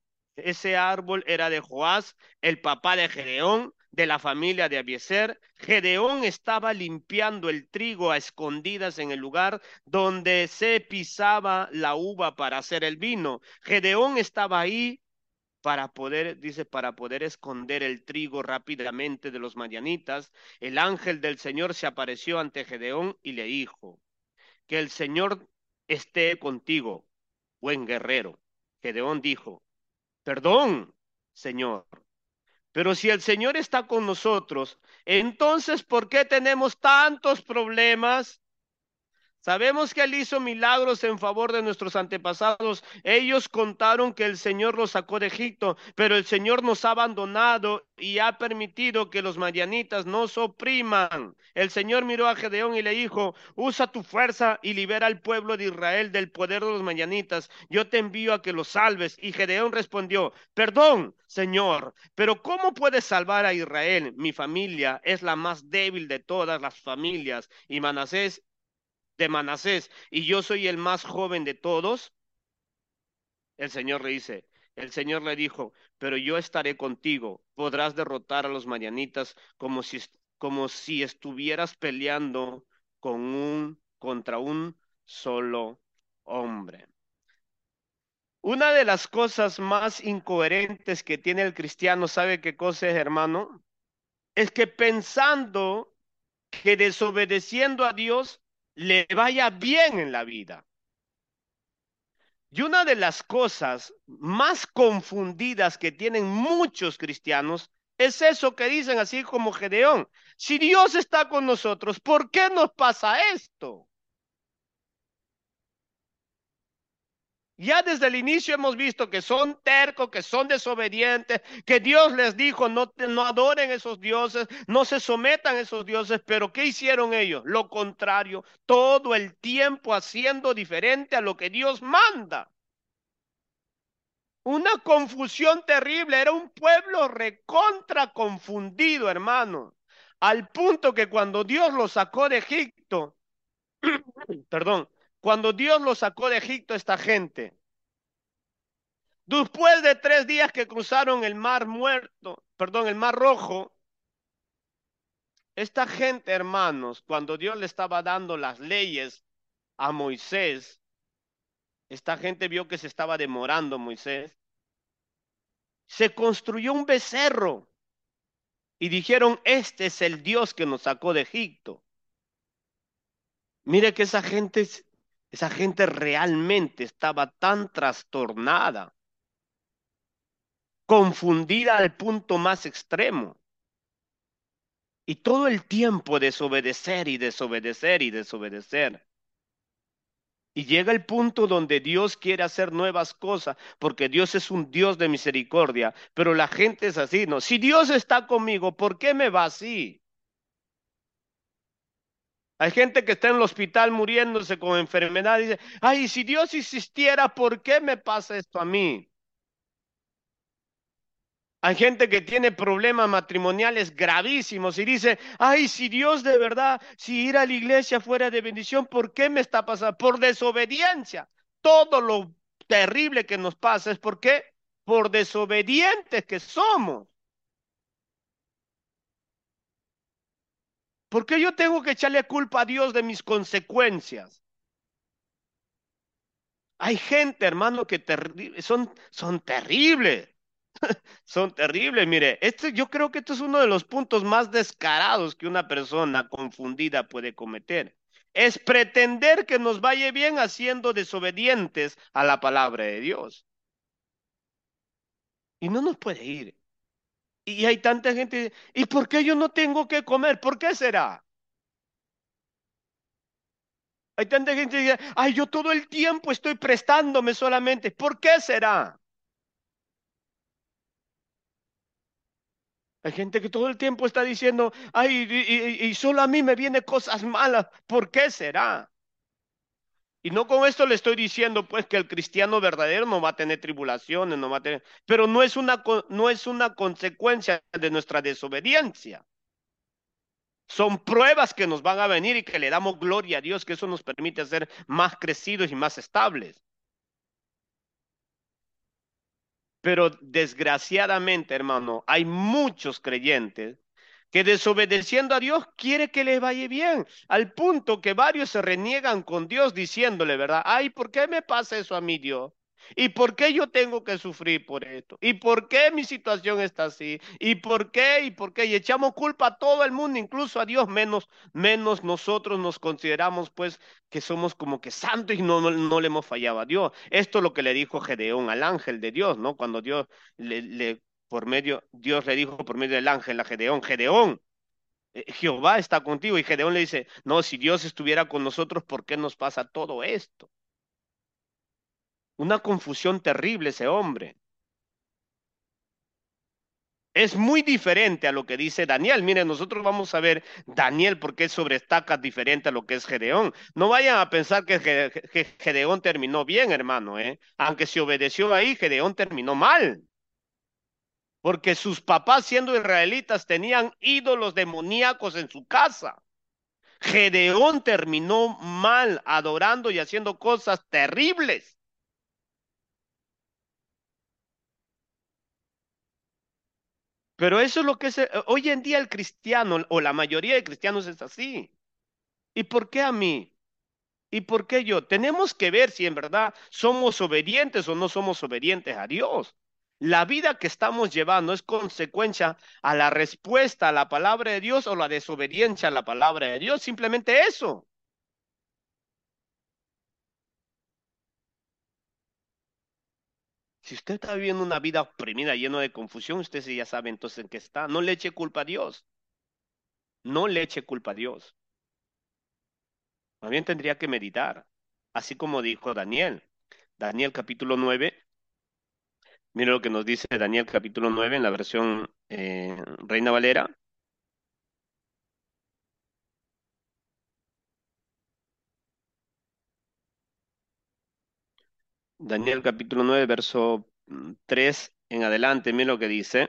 ese árbol era de Joás, el papá de Gedeón, de la familia de Abiezer. Gedeón estaba limpiando el trigo a escondidas en el lugar donde se pisaba la uva para hacer el vino. Gedeón estaba ahí para poder, dice, para poder esconder el trigo rápidamente de los madianitas. El ángel del Señor se apareció ante Gedeón y le dijo, que el Señor esté contigo, buen guerrero. Gedeón dijo, perdón, Señor. Pero si el Señor está con nosotros, entonces, ¿por qué tenemos tantos problemas? Sabemos que Él hizo milagros en favor de nuestros antepasados. Ellos contaron que el Señor los sacó de Egipto, pero el Señor nos ha abandonado y ha permitido que los madianitas nos opriman. El Señor miró a Gedeón y le dijo, usa tu fuerza y libera al pueblo de Israel del poder de los madianitas. Yo te envío a que los salves. Y Gedeón respondió, perdón, Señor, pero ¿cómo puedes salvar a Israel? Mi familia es la más débil de todas las familias y Manasés de Manasés, y yo soy el más joven de todos. El Señor le dice, el Señor le dijo, pero yo estaré contigo, podrás derrotar a los madianitas como si, como si estuvieras peleando con un, contra un solo hombre. Una de las cosas más incoherentes que tiene el cristiano, ¿sabe qué cosa es, hermano? Es que pensando que desobedeciendo a Dios le vaya bien en la vida. Y una de las cosas más confundidas que tienen muchos cristianos es eso que dicen así como Gedeón. Si Dios está con nosotros, ¿por qué nos pasa esto? Ya desde el inicio hemos visto que son tercos, que son desobedientes, que Dios les dijo no, no adoren esos dioses, no se sometan a esos dioses, pero ¿qué hicieron ellos? Lo contrario, todo el tiempo haciendo diferente a lo que Dios manda. Una confusión terrible, era un pueblo recontra confundido, hermano, al punto que cuando Dios los sacó de Egipto, perdón, cuando Dios los sacó de Egipto esta gente, después de tres días que cruzaron el mar muerto, perdón, el mar rojo, esta gente, hermanos, cuando Dios le estaba dando las leyes a Moisés, esta gente vio que se estaba demorando Moisés, se construyó un becerro y dijeron, este es el Dios que nos sacó de Egipto. Mire que esa gente, esa gente realmente estaba tan trastornada, confundida al punto más extremo. Y todo el tiempo desobedecer y desobedecer y desobedecer. Y llega el punto donde Dios quiere hacer nuevas cosas, porque Dios es un Dios de misericordia, pero la gente es así, ¿no? Si Dios está conmigo, ¿por qué me va así? Hay gente que está en el hospital muriéndose con enfermedad y dice, ay, si Dios existiera, ¿por qué me pasa esto a mí? Hay gente que tiene problemas matrimoniales gravísimos y dice, ay, si Dios de verdad, si ir a la iglesia fuera de bendición, ¿por qué me está pasando? Por desobediencia. Todo lo terrible que nos pasa es porque por desobedientes que somos. ¿Por qué yo tengo que echarle culpa a Dios de mis consecuencias? Hay gente, hermano, que terri- son, son terribles. Son terribles, mire, este, yo creo que esto es uno de los puntos más descarados que una persona confundida puede cometer. Es pretender que nos vaya bien haciendo desobedientes a la palabra de Dios. Y no nos puede ir. Y hay tanta gente, ¿y por qué yo no tengo que comer? ¿Por qué será? Hay tanta gente que dice, ay, yo todo el tiempo estoy prestándome solamente. ¿Por qué será? Hay gente que todo el tiempo está diciendo, ay, y, y- y solo a mí me vienen cosas malas. ¿Por qué será? Y no con esto le estoy diciendo, pues, que el cristiano verdadero no va a tener tribulaciones, no va a tener, pero no es una, co- no es una consecuencia de nuestra desobediencia. Son pruebas que nos van a venir y que le damos gloria a Dios, que eso nos permite ser más crecidos y más estables. Pero desgraciadamente, hermano, hay muchos creyentes que desobedeciendo a Dios quiere que le vaya bien, al punto que varios se reniegan con Dios diciéndole, ¿verdad? Ay, ¿por qué me pasa eso a mí, Dios? ¿Y por qué yo tengo que sufrir por esto? ¿Y por qué mi situación está así? ¿Y por qué? ¿Y por qué? Y echamos culpa a todo el mundo, incluso a Dios, menos, menos nosotros nos consideramos, pues, que somos como que santos y no, no, no le hemos fallado a Dios. Esto es lo que le dijo Gedeón al ángel de Dios, ¿no? Cuando Dios le, le por medio, Dios le dijo por medio del ángel a Gedeón, Gedeón, eh, Jehová está contigo. Y Gedeón le dice, no, si Dios estuviera con nosotros, ¿por qué nos pasa todo esto? Una confusión terrible ese hombre. Es muy diferente a lo que dice Daniel. Miren, nosotros vamos a ver Daniel porque sobrestaca diferente a lo que es Gedeón. No vayan a pensar que, Ge- que Gedeón terminó bien, hermano, ¿eh? Aunque se obedeció ahí, Gedeón terminó mal. Porque sus papás, siendo israelitas, tenían ídolos demoníacos en su casa. Gedeón terminó mal, adorando y haciendo cosas terribles. Pero eso es lo que es, eh, hoy en día el cristiano, o la mayoría de cristianos es así. ¿Y por qué a mí? ¿Y por qué yo? Tenemos que ver si en verdad somos obedientes o no somos obedientes a Dios. La vida que estamos llevando es consecuencia a la respuesta a la palabra de Dios o la desobediencia a la palabra de Dios. Simplemente eso. Si usted está viviendo una vida oprimida, llena de confusión, usted sí ya sabe entonces en qué está. No le eche culpa a Dios. No le eche culpa a Dios. Más bien tendría que meditar. Así como dijo Daniel. Daniel capítulo nueve. Mira lo que nos dice Daniel capítulo nueve en la versión eh, Reina Valera. Daniel capítulo nueve verso mm, tres en adelante. Mira lo que dice.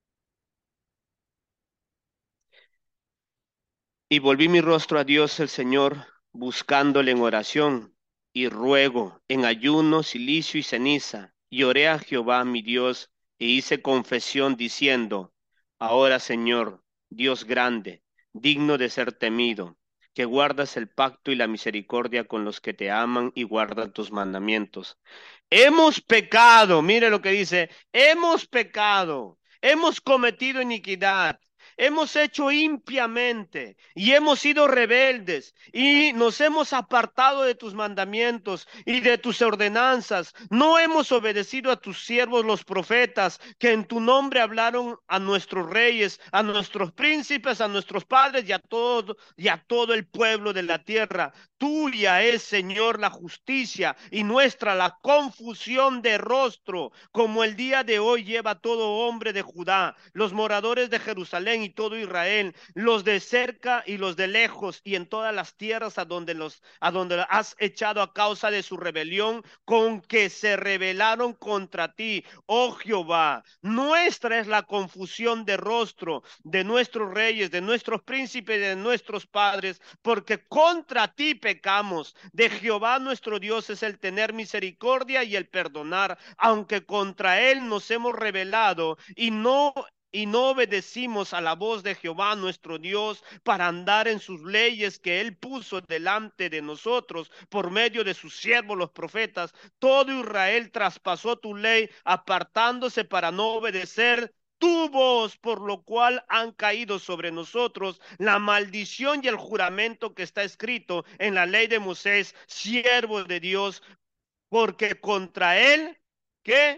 Y volví mi rostro a Dios el Señor, buscándole en oración y ruego, en ayuno, silicio y ceniza. Y oré a Jehová mi Dios e hice confesión diciendo, ahora Señor, Dios grande, digno de ser temido, que guardas el pacto y la misericordia con los que te aman y guardan tus mandamientos. Hemos pecado, mire lo que dice, hemos pecado, hemos cometido iniquidad. Hemos hecho impiamente y hemos sido rebeldes y nos hemos apartado de tus mandamientos y de tus ordenanzas. No hemos obedecido a tus siervos los profetas que en tu nombre hablaron a nuestros reyes, a nuestros príncipes, a nuestros padres y a todo y a todo el pueblo de la tierra. Tuya es, Señor, la justicia y nuestra la confusión de rostro, como el día de hoy lleva todo hombre de Judá, los moradores de Jerusalén y todo Israel, los de cerca y los de lejos, y en todas las tierras a donde los a donde has echado a causa de su rebelión, con que se rebelaron contra ti, oh Jehová. Nuestra es la confusión de rostro de nuestros reyes, de nuestros príncipes, de nuestros padres, porque contra ti pecamos. De Jehová nuestro Dios es el tener misericordia y el perdonar, aunque contra él nos hemos rebelado y no y no obedecimos a la voz de Jehová nuestro Dios para andar en sus leyes que él puso delante de nosotros por medio de sus siervos los profetas. Todo Israel traspasó tu ley, apartándose para no obedecer tu voz, por lo cual han caído sobre nosotros la maldición y el juramento que está escrito en la ley de Moisés, siervo de Dios, porque contra él, ¿qué?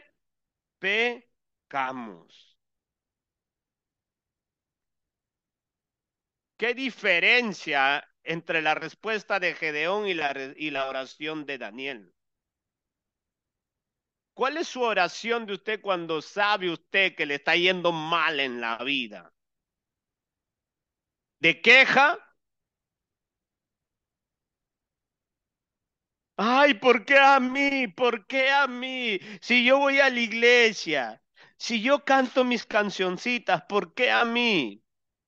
Pecamos. ¿Qué diferencia entre la respuesta de Gedeón y la, y la oración de Daniel? ¿Cuál es su oración de usted cuando sabe usted que le está yendo mal en la vida? ¿De queja? Ay, ¿por qué a mí? ¿Por qué a mí? Si yo voy a la iglesia, si yo canto mis cancioncitas, ¿por qué a mí?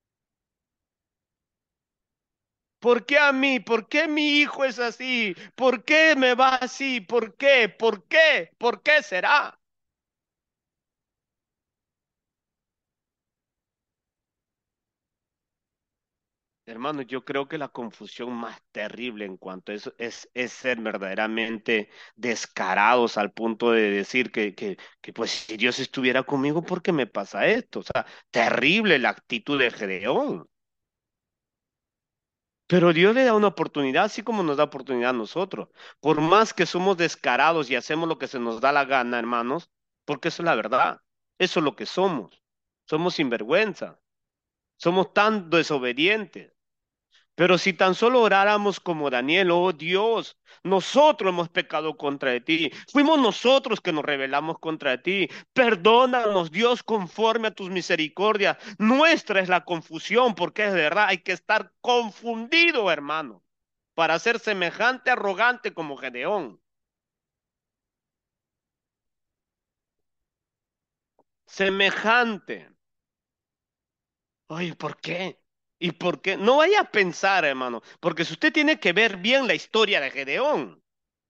¿Por qué a mí? ¿Por qué mi hijo es así? ¿Por qué me va así? ¿Por qué? ¿Por qué? ¿Por qué será? Hermano, yo creo que la confusión más terrible en cuanto a eso es, es ser verdaderamente descarados al punto de decir que, que, que, pues si Dios estuviera conmigo, ¿por qué me pasa esto? O sea, terrible la actitud de Gedeón. Pero Dios le da una oportunidad, así como nos da oportunidad a nosotros. Por más que somos descarados y hacemos lo que se nos da la gana, hermanos, porque eso es la verdad. Eso es lo que somos. Somos sinvergüenza. Somos tan desobedientes. Pero si tan solo oráramos como Daniel, oh Dios, nosotros hemos pecado contra ti, fuimos nosotros que nos rebelamos contra ti, perdónanos Dios conforme a tus misericordias, nuestra es la confusión, porque es verdad, hay que estar confundido, hermano, para ser semejante, arrogante como Gedeón, semejante. Oye, ¿por qué? ¿Y por qué? No vaya a pensar, hermano, porque si usted tiene que ver bien la historia de Gedeón,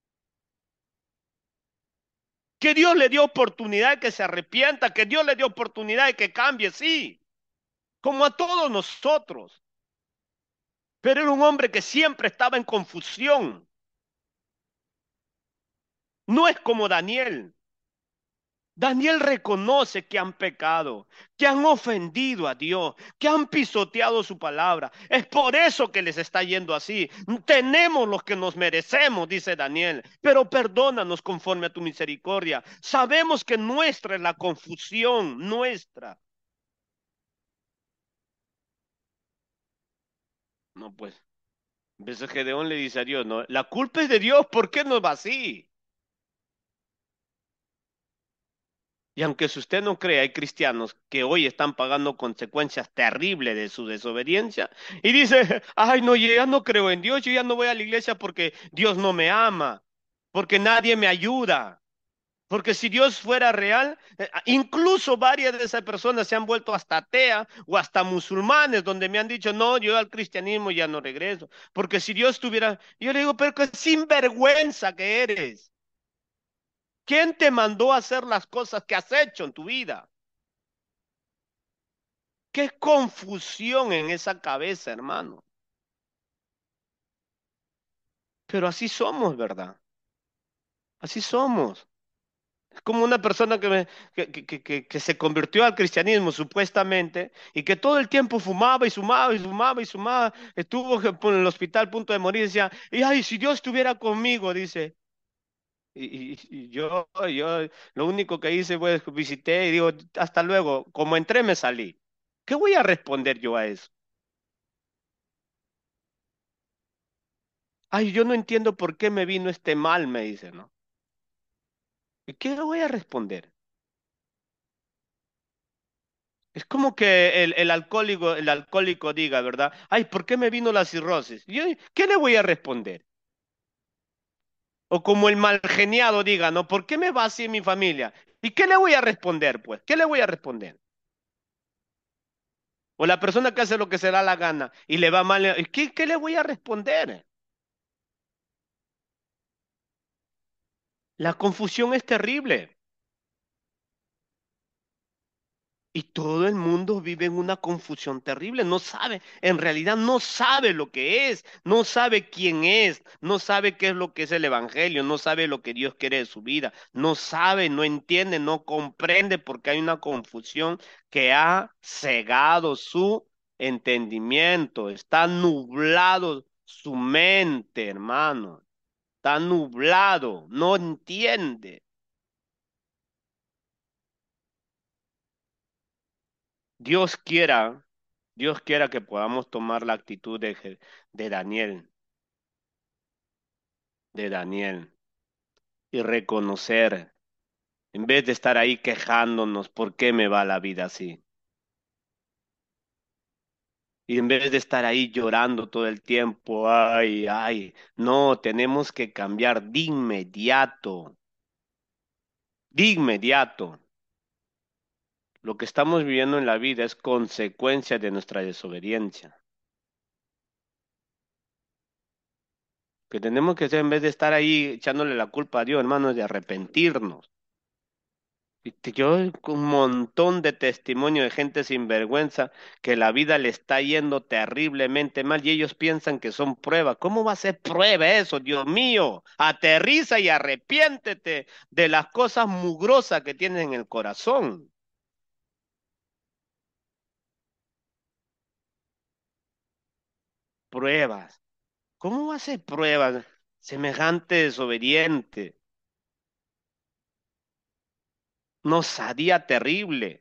que Dios le dio oportunidad de que se arrepienta, que Dios le dio oportunidad de que cambie, sí, como a todos nosotros. Pero era un hombre que siempre estaba en confusión. No es como Daniel. Daniel reconoce que han pecado, que han ofendido a Dios, que han pisoteado su palabra. Es por eso que les está yendo así. Tenemos lo que nos merecemos, dice Daniel, pero perdónanos conforme a tu misericordia. Sabemos que nuestra es la confusión, nuestra. No, pues. Entonces Gedeón le dice a Dios, no, la culpa es de Dios, ¿por qué nos va así? Y aunque si usted no cree, hay cristianos que hoy están pagando consecuencias terribles de su desobediencia y dice, ay, no, yo ya no creo en Dios, yo ya no voy a la iglesia porque Dios no me ama, porque nadie me ayuda. Porque si Dios fuera real, eh, incluso varias de esas personas se han vuelto hasta ateas o hasta musulmanes, donde me han dicho, no, yo al cristianismo ya no regreso. Porque si Dios tuviera, yo le digo, pero qué sinvergüenza que eres. ¿Quién te mandó a hacer las cosas que has hecho en tu vida? Qué confusión en esa cabeza, hermano. Pero así somos, ¿verdad? Así somos. Es como una persona que, me- que, que, que, que- que se convirtió al cristianismo supuestamente y que todo el tiempo fumaba y fumaba y fumaba y fumaba. Estuvo en el hospital a punto de morir y decía, y ay, si Dios estuviera conmigo, dice. Y, y- y yo, yo lo único que hice fue visité y digo, hasta luego, como entré me salí. ¿Qué voy a responder yo a eso? Ay, yo no entiendo por qué me vino este mal, me dice, ¿no? ¿Y qué le voy a responder? Es como que el, el alcohólico, el alcohólico diga, ¿verdad? Ay, ¿por qué me vino la cirrosis? Yo, ¿qué le voy a responder? O como el mal geniado diga, ¿no? ¿Por qué me va así en mi familia? ¿Y qué le voy a responder, pues? ¿Qué le voy a responder? O la persona que hace lo que se da la gana y le va mal, ¿qué, qué le voy a responder? La confusión es terrible. Y todo el mundo vive en una confusión terrible, no sabe, en realidad no sabe lo que es, no sabe quién es, no sabe qué es lo que es el Evangelio, no sabe lo que Dios quiere de su vida, no sabe, no entiende, no comprende porque hay una confusión que ha cegado su entendimiento, está nublado su mente, hermano, está nublado, no entiende. Dios quiera, Dios quiera que podamos tomar la actitud de, Je- de Daniel, de Daniel, y reconocer, en vez de estar ahí quejándonos, ¿por qué me va la vida así? Y en vez de estar ahí llorando todo el tiempo, ay, ay, no, tenemos que cambiar de inmediato, de inmediato. Lo que estamos viviendo en la vida es consecuencia de nuestra desobediencia. Que tenemos que hacer en vez de estar ahí echándole la culpa a Dios, hermanos, de arrepentirnos. Y te- Yo un montón de testimonio de gente sin vergüenza que la vida le está yendo terriblemente mal y ellos piensan que son pruebas. ¿Cómo va a ser prueba eso, Dios mío? Aterriza y arrepiéntete de las cosas mugrosas que tienes en el corazón. Pruebas. ¿Cómo va a ser pruebas? Semejante desobediente. No sabía terrible.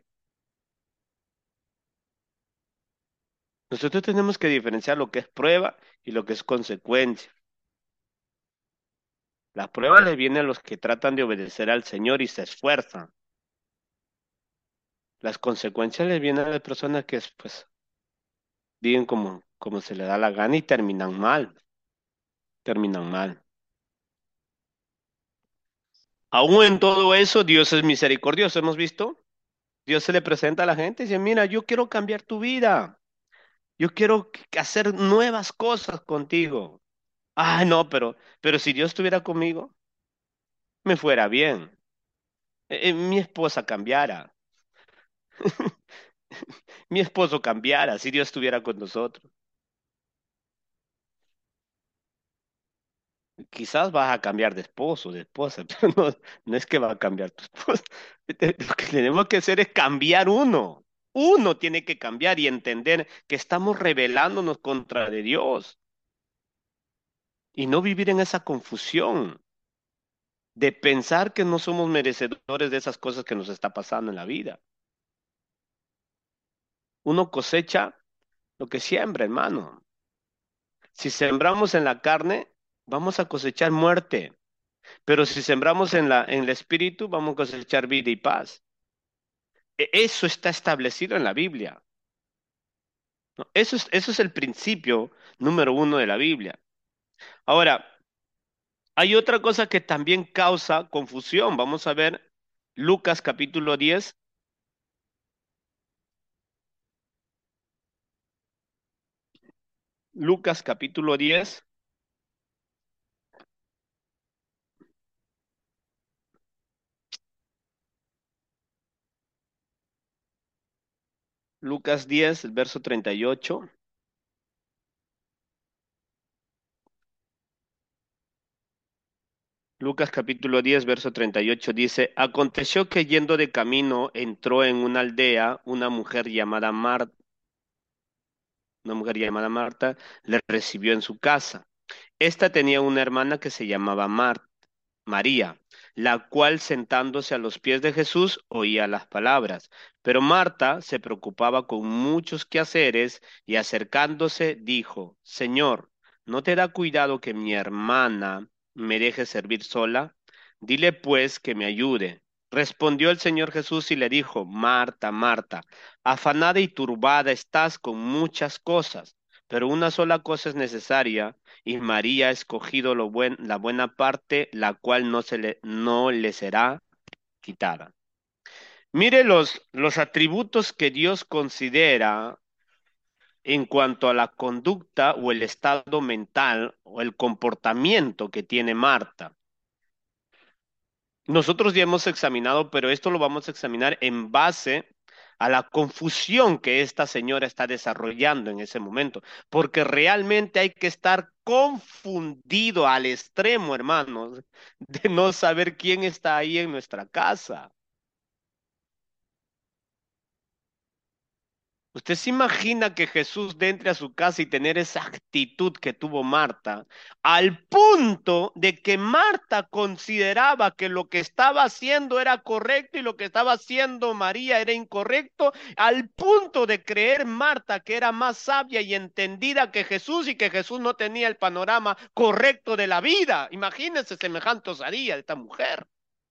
Nosotros tenemos que diferenciar lo que es prueba y lo que es consecuencia. Las pruebas le vienen a los que tratan de obedecer al Señor y se esfuerzan. Las consecuencias le vienen a las personas que pues viven como, como se le da la gana y terminan mal, terminan mal. Aún en todo eso, Dios es misericordioso, ¿hemos visto? Dios se le presenta a la gente y dice, mira, yo quiero cambiar tu vida, yo quiero que- hacer nuevas cosas contigo. Ah, no, pero, pero si Dios estuviera conmigo, me fuera bien. Eh, eh, mi esposa cambiara, mi esposo cambiara, si Dios estuviera con nosotros. Quizás vas a cambiar de esposo, de esposa, pero no, no es que va a cambiar tu esposa. Lo que tenemos que hacer es cambiar uno. Uno tiene que cambiar y entender que estamos rebelándonos contra de Dios y no vivir en esa confusión de pensar que no somos merecedores de esas cosas que nos está pasando en la vida. Uno cosecha lo que siembra, hermano. Si sembramos en la carne, vamos a cosechar muerte, pero si sembramos en la, en el espíritu, vamos a cosechar vida y paz. E- Eso está establecido en la Biblia, ¿no? Eso es, eso es el principio número uno de la Biblia. Ahora, hay otra cosa que también causa confusión. Vamos a ver Lucas capítulo diez. Lucas capítulo diez. Lucas diez, el verso treinta y ocho. Lucas capítulo diez, verso treinta y ocho dice, aconteció que yendo de camino entró en una aldea una mujer llamada Marta, una mujer llamada Marta, le recibió en su casa. Esta tenía una hermana que se llamaba Mar- María, la cual sentándose a los pies de Jesús oía las palabras. Pero Marta se preocupaba con muchos quehaceres y acercándose dijo, Señor, ¿no te da cuidado que mi hermana me deje servir sola? Dile pues que me ayude. Respondió el Señor Jesús y le dijo, Marta, Marta, afanada y turbada estás con muchas cosas, pero una sola cosa es necesaria, y María ha escogido lo buen- la buena parte, la cual no se le, no le será quitada. Mire los, los atributos que Dios considera en cuanto a la conducta o el estado mental o el comportamiento que tiene Marta. Nosotros ya hemos examinado, pero esto lo vamos a examinar en base a la confusión que esta señora está desarrollando en ese momento, porque realmente hay que estar confundido al extremo, hermanos, de no saber quién está ahí en nuestra casa. ¿Usted se imagina que Jesús de entre a su casa y tener esa actitud que tuvo Marta, al punto de que Marta consideraba que lo que estaba haciendo era correcto y lo que estaba haciendo María era incorrecto, al punto de creer Marta que era más sabia y entendida que Jesús y que Jesús no tenía el panorama correcto de la vida? Imagínense semejante osadía de esta mujer.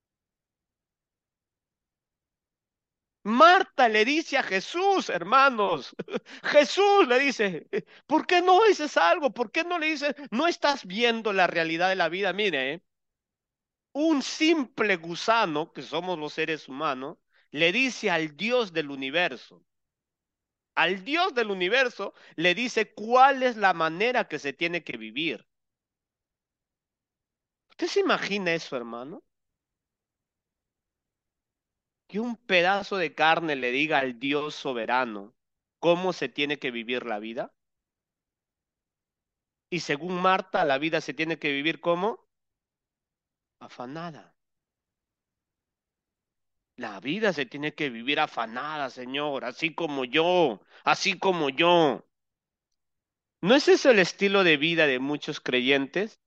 Marta le dice a Jesús, hermanos, Jesús le dice, ¿por qué no dices algo? ¿Por qué no le dices, no estás viendo la realidad de la vida? Mire, ¿eh? Un simple gusano, que somos los seres humanos, le dice al Dios del universo, al Dios del universo le dice cuál es la manera que se tiene que vivir. ¿Usted se imagina eso, hermano? Que un pedazo de carne le diga al Dios soberano cómo se tiene que vivir la vida. Y según Marta, la vida se tiene que vivir como afanada. La vida se tiene que vivir afanada, Señor, así como yo, así como yo. ¿No es eso el estilo de vida de muchos creyentes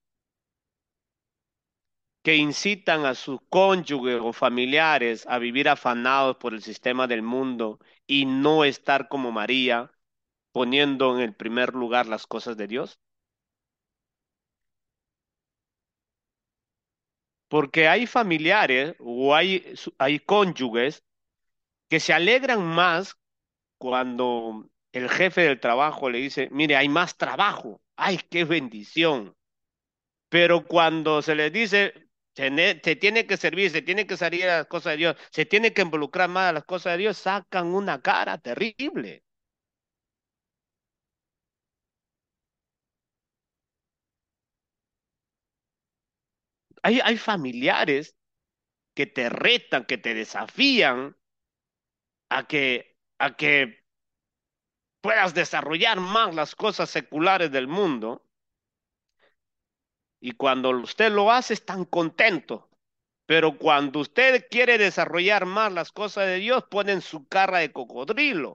que incitan a sus cónyuges o familiares a vivir afanados por el sistema del mundo y no estar como María, poniendo en el primer lugar las cosas de Dios? Porque hay familiares o hay, hay cónyuges que se alegran más cuando el jefe del trabajo le dice, mire, hay más trabajo, ay, qué bendición. Pero cuando se les dice, se, ne- se tiene que servir, se tiene que salir a las cosas de Dios, se tiene que involucrar más a las cosas de Dios, sacan una cara terrible. Hay, hay familiares que te retan, que te desafían a que, a que puedas desarrollar más las cosas seculares del mundo, y cuando usted lo hace están contentos. Pero cuando usted quiere desarrollar más las cosas de Dios, ponen su cara de cocodrilo.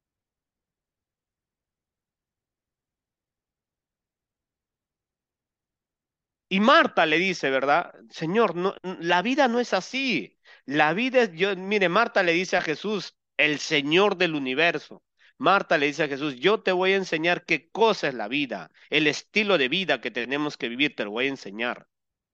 Y Marta le dice, ¿verdad? Señor, no, la vida no es así. La vida es, yo, mire, Marta le dice a Jesús, el Señor del universo. Marta le dice a Jesús, yo te voy a enseñar qué cosa es la vida, el estilo de vida que tenemos que vivir, te lo voy a enseñar.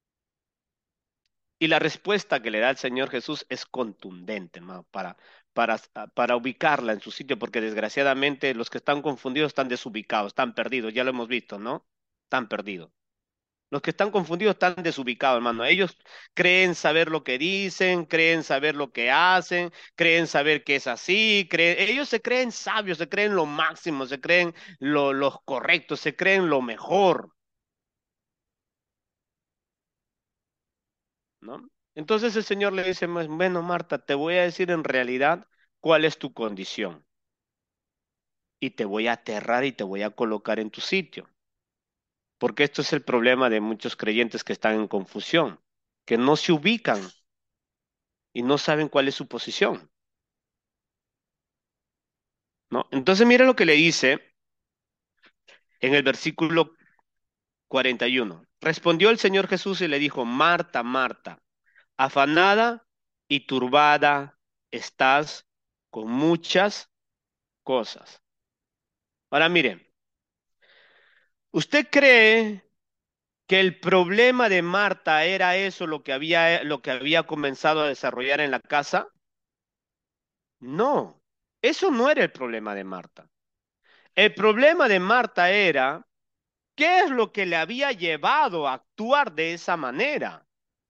Y la respuesta que le da el Señor Jesús es contundente, hermano, para, para, para ubicarla en su sitio, porque desgraciadamente los que están confundidos están desubicados, están perdidos, ya lo hemos visto, ¿no? Están perdidos. Los que están confundidos están desubicados, hermano. Ellos creen saber lo que dicen, creen saber lo que hacen, creen saber que es así, creen, ellos se creen sabios, se creen lo máximo, se creen lo, los correctos, se creen lo mejor, ¿no? Entonces el Señor le dice, "Pues, bueno, Marta, te voy a decir en realidad cuál es tu condición y te voy a aterrar y te voy a colocar en tu sitio, porque esto es el problema de muchos creyentes que están en confusión, que no se ubican y no saben cuál es su posición, ¿no? Entonces mira lo que le dice en el versículo cuarenta y uno. Respondió el Señor Jesús y le dijo, Marta, Marta, afanada y turbada estás con muchas cosas. Ahora mire, ¿usted cree Que el problema de Marta era eso, lo que había, lo que había comenzado a desarrollar en la casa. No, eso no era el problema de Marta. El problema de Marta era qué es lo que le había llevado a actuar de esa manera.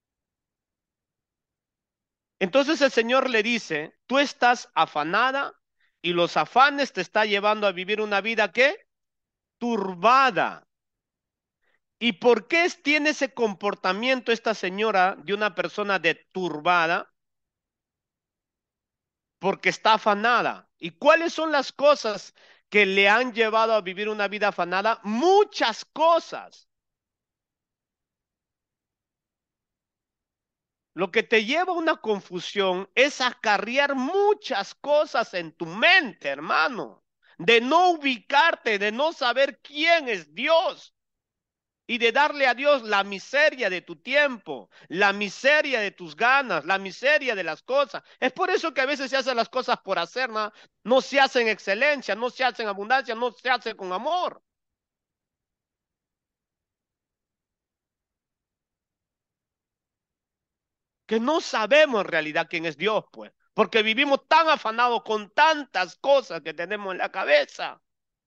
Entonces el Señor le dice, tú estás afanada y los afanes te está llevando a vivir una vida ¿qué? Turbada. ¿Y por qué es- tiene ese comportamiento esta señora de una persona de turbada? Porque está afanada. ¿Y cuáles son las cosas que le han llevado a vivir una vida afanada? Muchas cosas. Lo que te lleva a una confusión es acarrear muchas cosas en tu mente, hermano, de no ubicarte, de no saber quién es Dios y de darle a Dios la miseria de tu tiempo, la miseria de tus ganas, la miseria de las cosas. Es por eso que a veces se hacen las cosas por hacer, ¿no? No se hacen en excelencia, no se hacen en abundancia, no se hacen con amor. Que no sabemos en realidad quién es Dios, pues, porque vivimos tan afanados con tantas cosas que tenemos en la cabeza.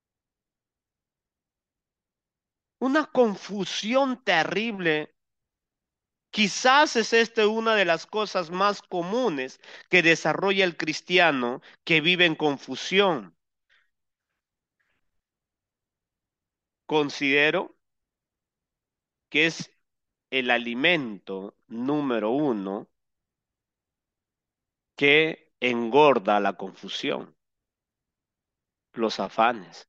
Una confusión terrible. Quizás es esta una de las cosas más comunes que desarrolla el cristiano que vive en confusión. Considero que es el alimento número uno que engorda la confusión, los afanes,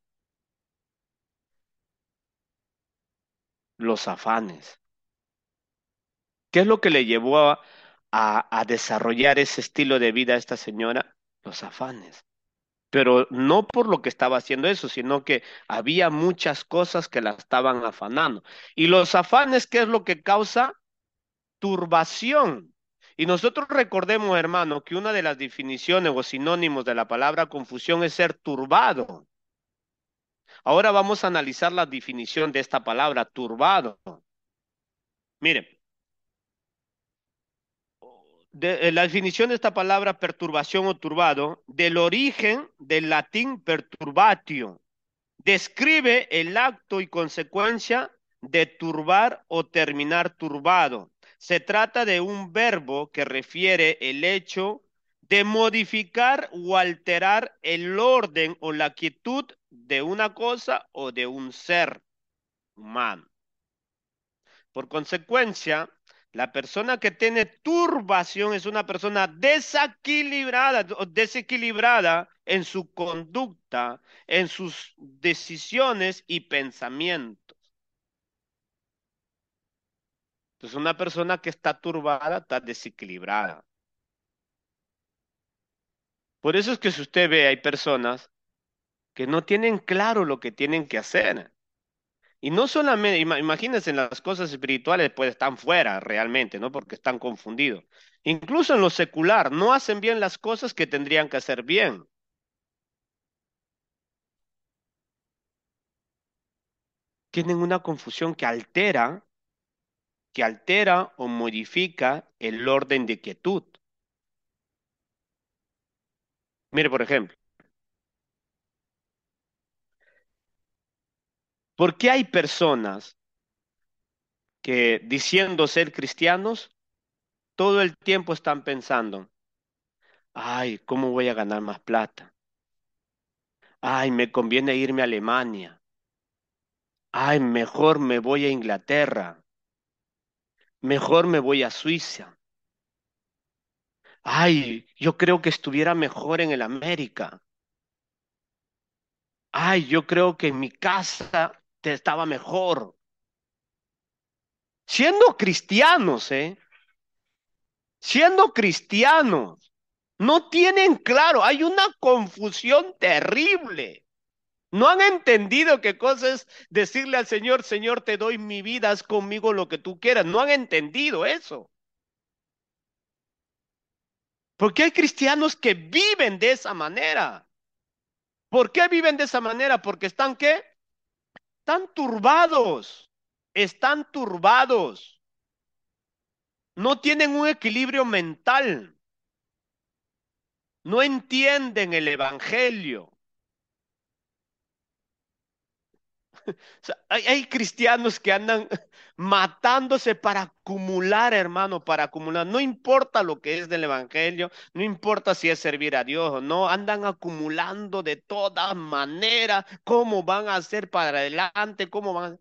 los afanes. ¿Qué es lo que le llevó a, a, a desarrollar ese estilo de vida a esta señora? Los afanes. Pero no por lo que estaba haciendo eso, sino que había muchas cosas que la estaban afanando. Y los afanes, ¿qué es lo que causa? Turbación. Y nosotros recordemos, hermano, que una de las definiciones o sinónimos de la palabra confusión es ser turbado. Ahora vamos a analizar la definición de esta palabra, turbado. Miren, de, eh, la definición de esta palabra perturbación o turbado, del origen del latín perturbatio, describe el acto y consecuencia de turbar o terminar turbado. Se trata de un verbo que refiere el hecho de modificar o alterar el orden o la quietud de una cosa o de un ser humano. Por consecuencia, la persona que tiene turbación es una persona desequilibrada o desequilibrada en su conducta, en sus decisiones y pensamientos. Entonces, una persona que está turbada está desequilibrada. Por eso es que si usted ve, hay personas que no tienen claro lo que tienen que hacer. Y no solamente, ima- imagínense en las cosas espirituales, pues están fuera realmente, ¿no? Porque están confundidos. Incluso en lo secular, no hacen bien las cosas que tendrían que hacer bien. Tienen una confusión que altera, que altera o modifica el orden de quietud. Mire, por ejemplo, ¿por qué hay personas que diciendo ser cristianos, todo el tiempo están pensando, ay, ¿cómo voy a ganar más plata? Ay, me conviene irme a Alemania. Ay, mejor me voy a Inglaterra. Mejor me voy a Suiza. Ay, yo creo que estuviera mejor en el América. Ay, yo creo que en mi casa te estaba mejor. Siendo cristianos, ¿eh? Siendo cristianos, no tienen claro, hay una confusión terrible. No han entendido qué cosa es decirle al Señor, Señor, te doy mi vida, haz conmigo lo que tú quieras. No han entendido eso. Porque hay cristianos que viven de esa manera. ¿Por qué viven de esa manera? Porque están, ¿qué? Están turbados. están turbados, no tienen un equilibrio mental, no entienden el evangelio. O sea, hay, hay cristianos que andan matándose para acumular, hermano, para acumular. No importa lo que es del evangelio, no importa si es servir a Dios o no, andan acumulando de todas maneras. ¿Cómo van a hacer para adelante? ¿Cómo van a...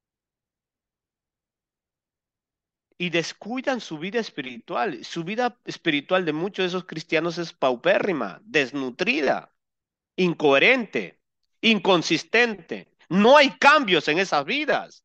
Y descuidan su vida espiritual. Su vida espiritual de muchos de esos cristianos es paupérrima, desnutrida, incoherente, inconsistente. No hay cambios en esas vidas.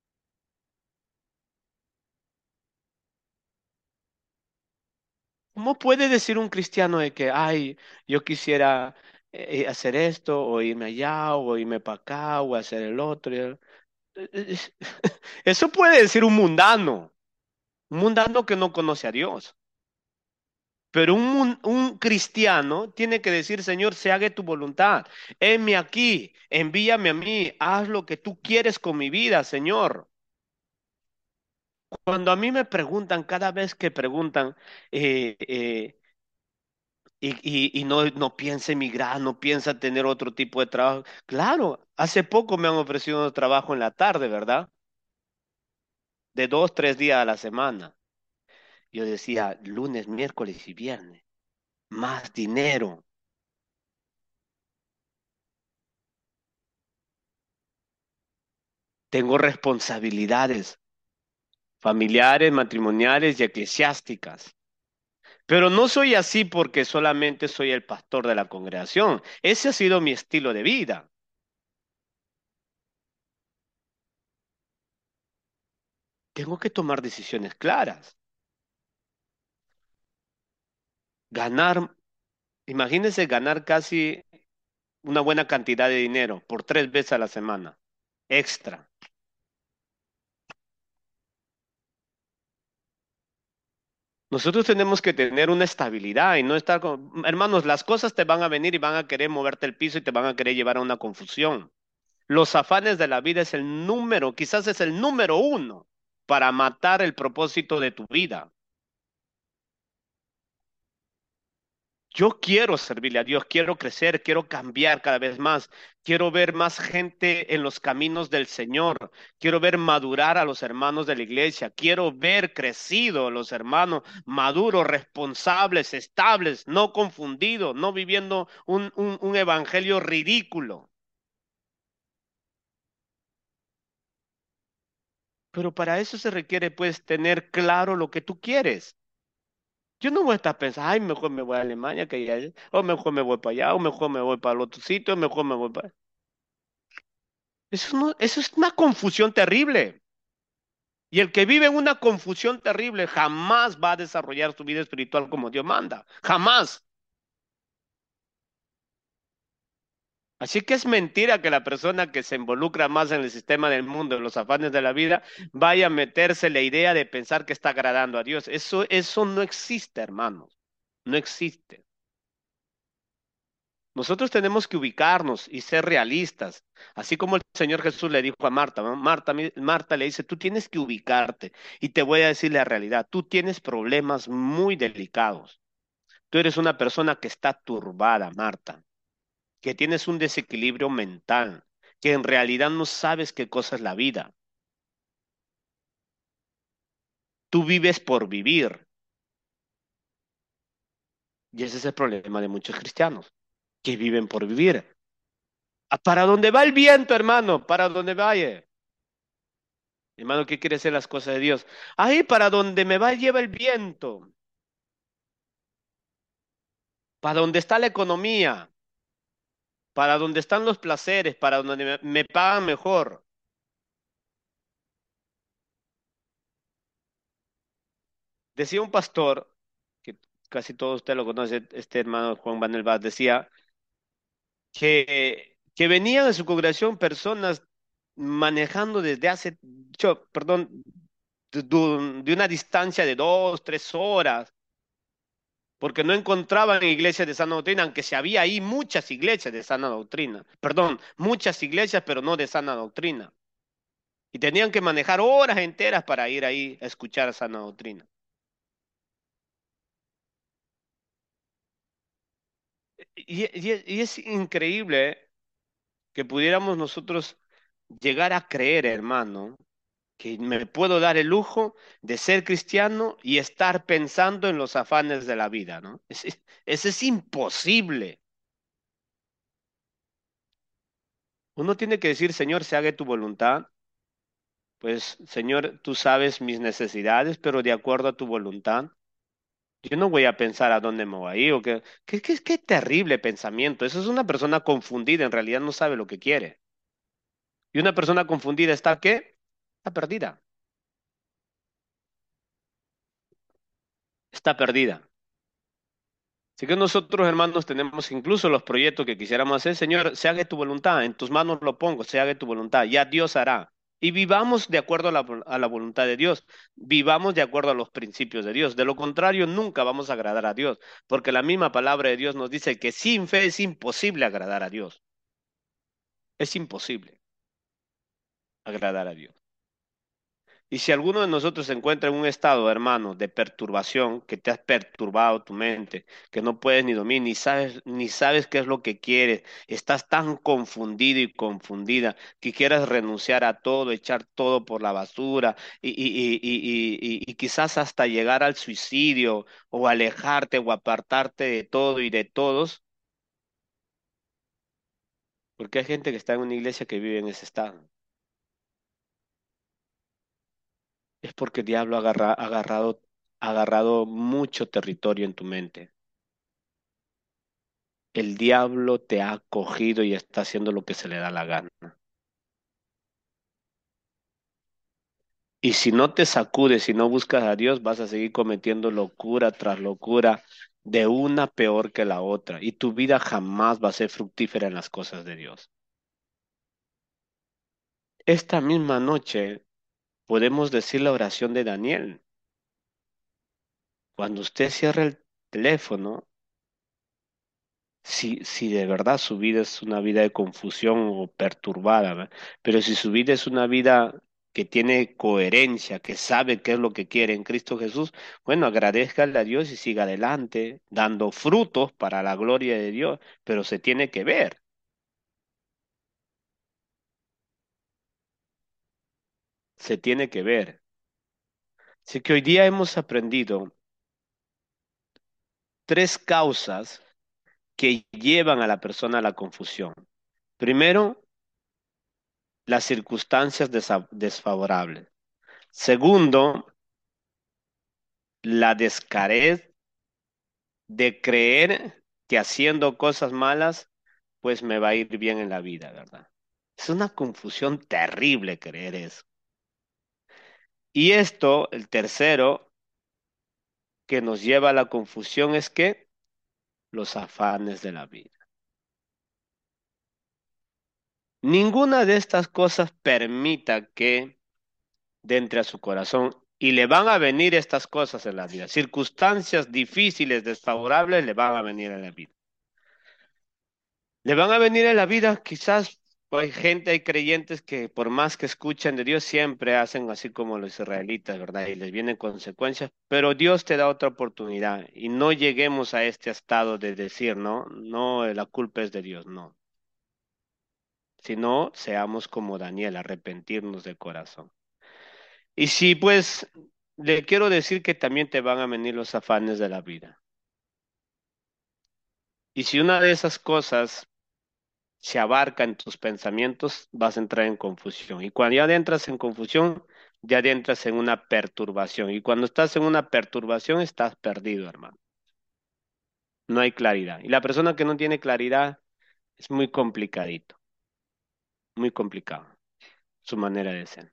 ¿Cómo puede decir un cristiano de que, ay, yo quisiera eh, hacer esto, o irme allá, o irme para acá, o hacer el otro? y el- Es- Eso puede decir un mundano, un mundano que no conoce a Dios. Pero un, mun- un cristiano tiene que decir, Señor, se haga tu voluntad. Heme aquí, envíame a mí, haz lo que tú quieres con mi vida, Señor. Cuando a mí me preguntan, cada vez que preguntan, eh, eh, y, y, y no, no piensa emigrar, no piensa tener otro tipo de trabajo. Claro, hace poco me han ofrecido un trabajo en la tarde, ¿verdad? De dos, tres días a la semana. Yo decía, lunes, miércoles y viernes, más dinero. Tengo responsabilidades familiares, matrimoniales y eclesiásticas. Pero no soy así porque solamente soy el pastor de la congregación. Ese ha sido mi estilo de vida. Tengo que tomar decisiones claras. Ganar, imagínense ganar casi una buena cantidad de dinero por tres veces a la semana, extra. Nosotros tenemos que tener una estabilidad y no estar con... Hermanos, las cosas te van a venir y van a querer moverte el piso y te van a querer llevar a una confusión. Los afanes de la vida es el número, quizás es el número uno para matar el propósito de tu vida. Yo quiero servirle a Dios, quiero crecer, quiero cambiar cada vez más, quiero ver más gente en los caminos del Señor, quiero ver madurar a los hermanos de la iglesia, quiero ver crecido a los hermanos maduros, responsables, estables, no confundidos, no viviendo un, un, un evangelio ridículo. Pero para eso se requiere pues tener claro lo que tú quieres. Yo no voy a estar pensando, ay, mejor me voy a Alemania que allá, o mejor me voy para allá, o mejor me voy para el otro sitio, o mejor me voy para... Eso no, eso es una confusión terrible. Y el que vive en una confusión terrible jamás va a desarrollar su vida espiritual como Dios manda. Jamás. Así que es mentira que la persona que se involucra más en el sistema del mundo, en los afanes de la vida, vaya a meterse la idea de pensar que está agradando a Dios. Eso, eso no existe, hermanos. No existe. Nosotros tenemos que ubicarnos y ser realistas, así como el Señor Jesús le dijo a Marta, ¿no? Marta, mi- Marta le dice, tú tienes que ubicarte y te voy a decir la realidad, tú tienes problemas muy delicados, tú eres una persona que está turbada, Marta, que tienes un desequilibrio mental, que en realidad no sabes qué cosa es la vida, tú vives por vivir y ese es el problema de muchos cristianos, que viven por vivir. ¿A ¿Para dónde va el viento, hermano? ¿Para dónde vaya? Hermano, ¿qué quiere hacer las cosas de Dios? Ahí para donde me va lleva el viento, para donde está la economía, para donde están los placeres, para donde me, me pagan mejor. Decía un pastor, que casi todos usted lo conoce, este hermano Juan Manuel Vaz, decía que, que venían a su congregación personas manejando desde hace, yo, perdón, de, de de una distancia de dos, tres horas porque no encontraban iglesias de sana doctrina, aunque se había ahí muchas iglesias de sana doctrina. Perdón, muchas iglesias, pero no de sana doctrina. Y tenían que manejar horas enteras para ir ahí a escuchar sana doctrina. Y, y- y es increíble que pudiéramos nosotros llegar a creer, hermano, que me puedo dar el lujo de ser cristiano y estar pensando en los afanes de la vida, ¿no? Es- es- Eso es imposible. Uno tiene que decir, Señor, se haga tu voluntad. Pues, Señor, tú sabes mis necesidades, pero de acuerdo a tu voluntad. Yo no voy a pensar a dónde me voy a ir o qué, qué, qué, qué terrible pensamiento. Eso es una persona confundida, en realidad no sabe lo que quiere. Y una persona confundida está, ¿qué? Está perdida. Está perdida. Así que nosotros, hermanos, tenemos incluso los proyectos que quisiéramos hacer. Señor, se haga tu voluntad, en tus manos lo pongo, se haga tu voluntad, ya Dios hará. Y vivamos de acuerdo a la, a la voluntad de Dios, vivamos de acuerdo a los principios de Dios. De lo contrario, nunca vamos a agradar a Dios, porque la misma palabra de Dios nos dice que sin fe es imposible agradar a Dios. Es imposible agradar a Dios. Y si alguno de nosotros se encuentra en un estado, hermano, de perturbación, que te has perturbado tu mente, que no puedes ni dormir, ni sabes, ni sabes qué es lo que quieres, estás tan confundido y confundida que quieras renunciar a todo, echar todo por la basura y, y, y, y, y, y quizás hasta llegar al suicidio o alejarte o apartarte de todo y de todos, porque hay gente que está en una iglesia que vive en ese estado. Es porque el diablo ha agarra- ha agarrado, ha agarrado mucho territorio en tu mente. El diablo te ha cogido y está haciendo lo que se le da la gana. Y si no te sacudes, si no buscas a Dios, vas a seguir cometiendo locura tras locura, de una peor que la otra. Y tu vida jamás va a ser fructífera en las cosas de Dios. Esta misma noche podemos decir la oración de Daniel. Cuando usted cierra el teléfono, si, si de verdad su vida es una vida de confusión o perturbada, ¿verdad? Pero si su vida es una vida que tiene coherencia, que sabe qué es lo que quiere en Cristo Jesús, bueno, agradezcale a Dios y siga adelante, dando frutos para la gloria de Dios, pero se tiene que ver, se tiene que ver. Así que hoy día hemos aprendido tres causas que llevan a la persona a la confusión. Primero, las circunstancias desa- desfavorables. Segundo, la descarez de creer que haciendo cosas malas, pues me va a ir bien en la vida, ¿verdad? Es una confusión terrible creer eso. Y esto, el tercero, que nos lleva a la confusión es que los afanes de la vida. Ninguna de estas cosas permita que de entre a su corazón y le van a venir estas cosas en la vida. Circunstancias difíciles, desfavorables, le van a venir en la vida. Le van a venir en la vida, quizás hay gente, hay creyentes que por más que escuchen de Dios, siempre hacen así como los israelitas, ¿verdad? Y les vienen consecuencias, pero Dios te da otra oportunidad y no lleguemos a este estado de decir, no, no, la culpa es de Dios, no. Sino seamos como Daniel, arrepentirnos de corazón. Y sí, pues, le quiero decir que también te van a venir los afanes de la vida. Y si una de esas cosas se abarca en tus pensamientos, vas a entrar en confusión. Y cuando ya entras en confusión, ya entras en una perturbación. Y cuando estás en una perturbación, estás perdido, hermano. No hay claridad. Y la persona que no tiene claridad es muy complicadito, muy complicado, su manera de ser.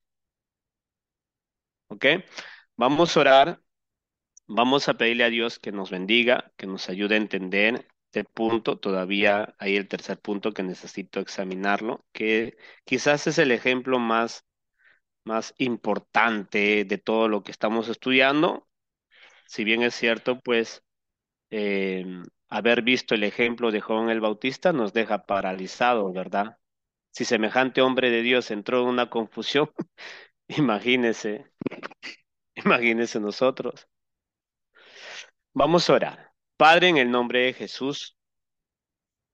¿Ok? Vamos a orar, vamos a pedirle a Dios que nos bendiga, que nos ayude a entender este punto. Todavía hay el tercer punto que necesito examinarlo, que quizás es el ejemplo más más importante de todo lo que estamos estudiando. Si bien es cierto, pues eh, haber visto el ejemplo de Juan el Bautista nos deja paralizados, ¿verdad? Si semejante hombre de Dios entró en una confusión, imagínese, imagínese nosotros. Vamos a orar. Padre, en el nombre de Jesús.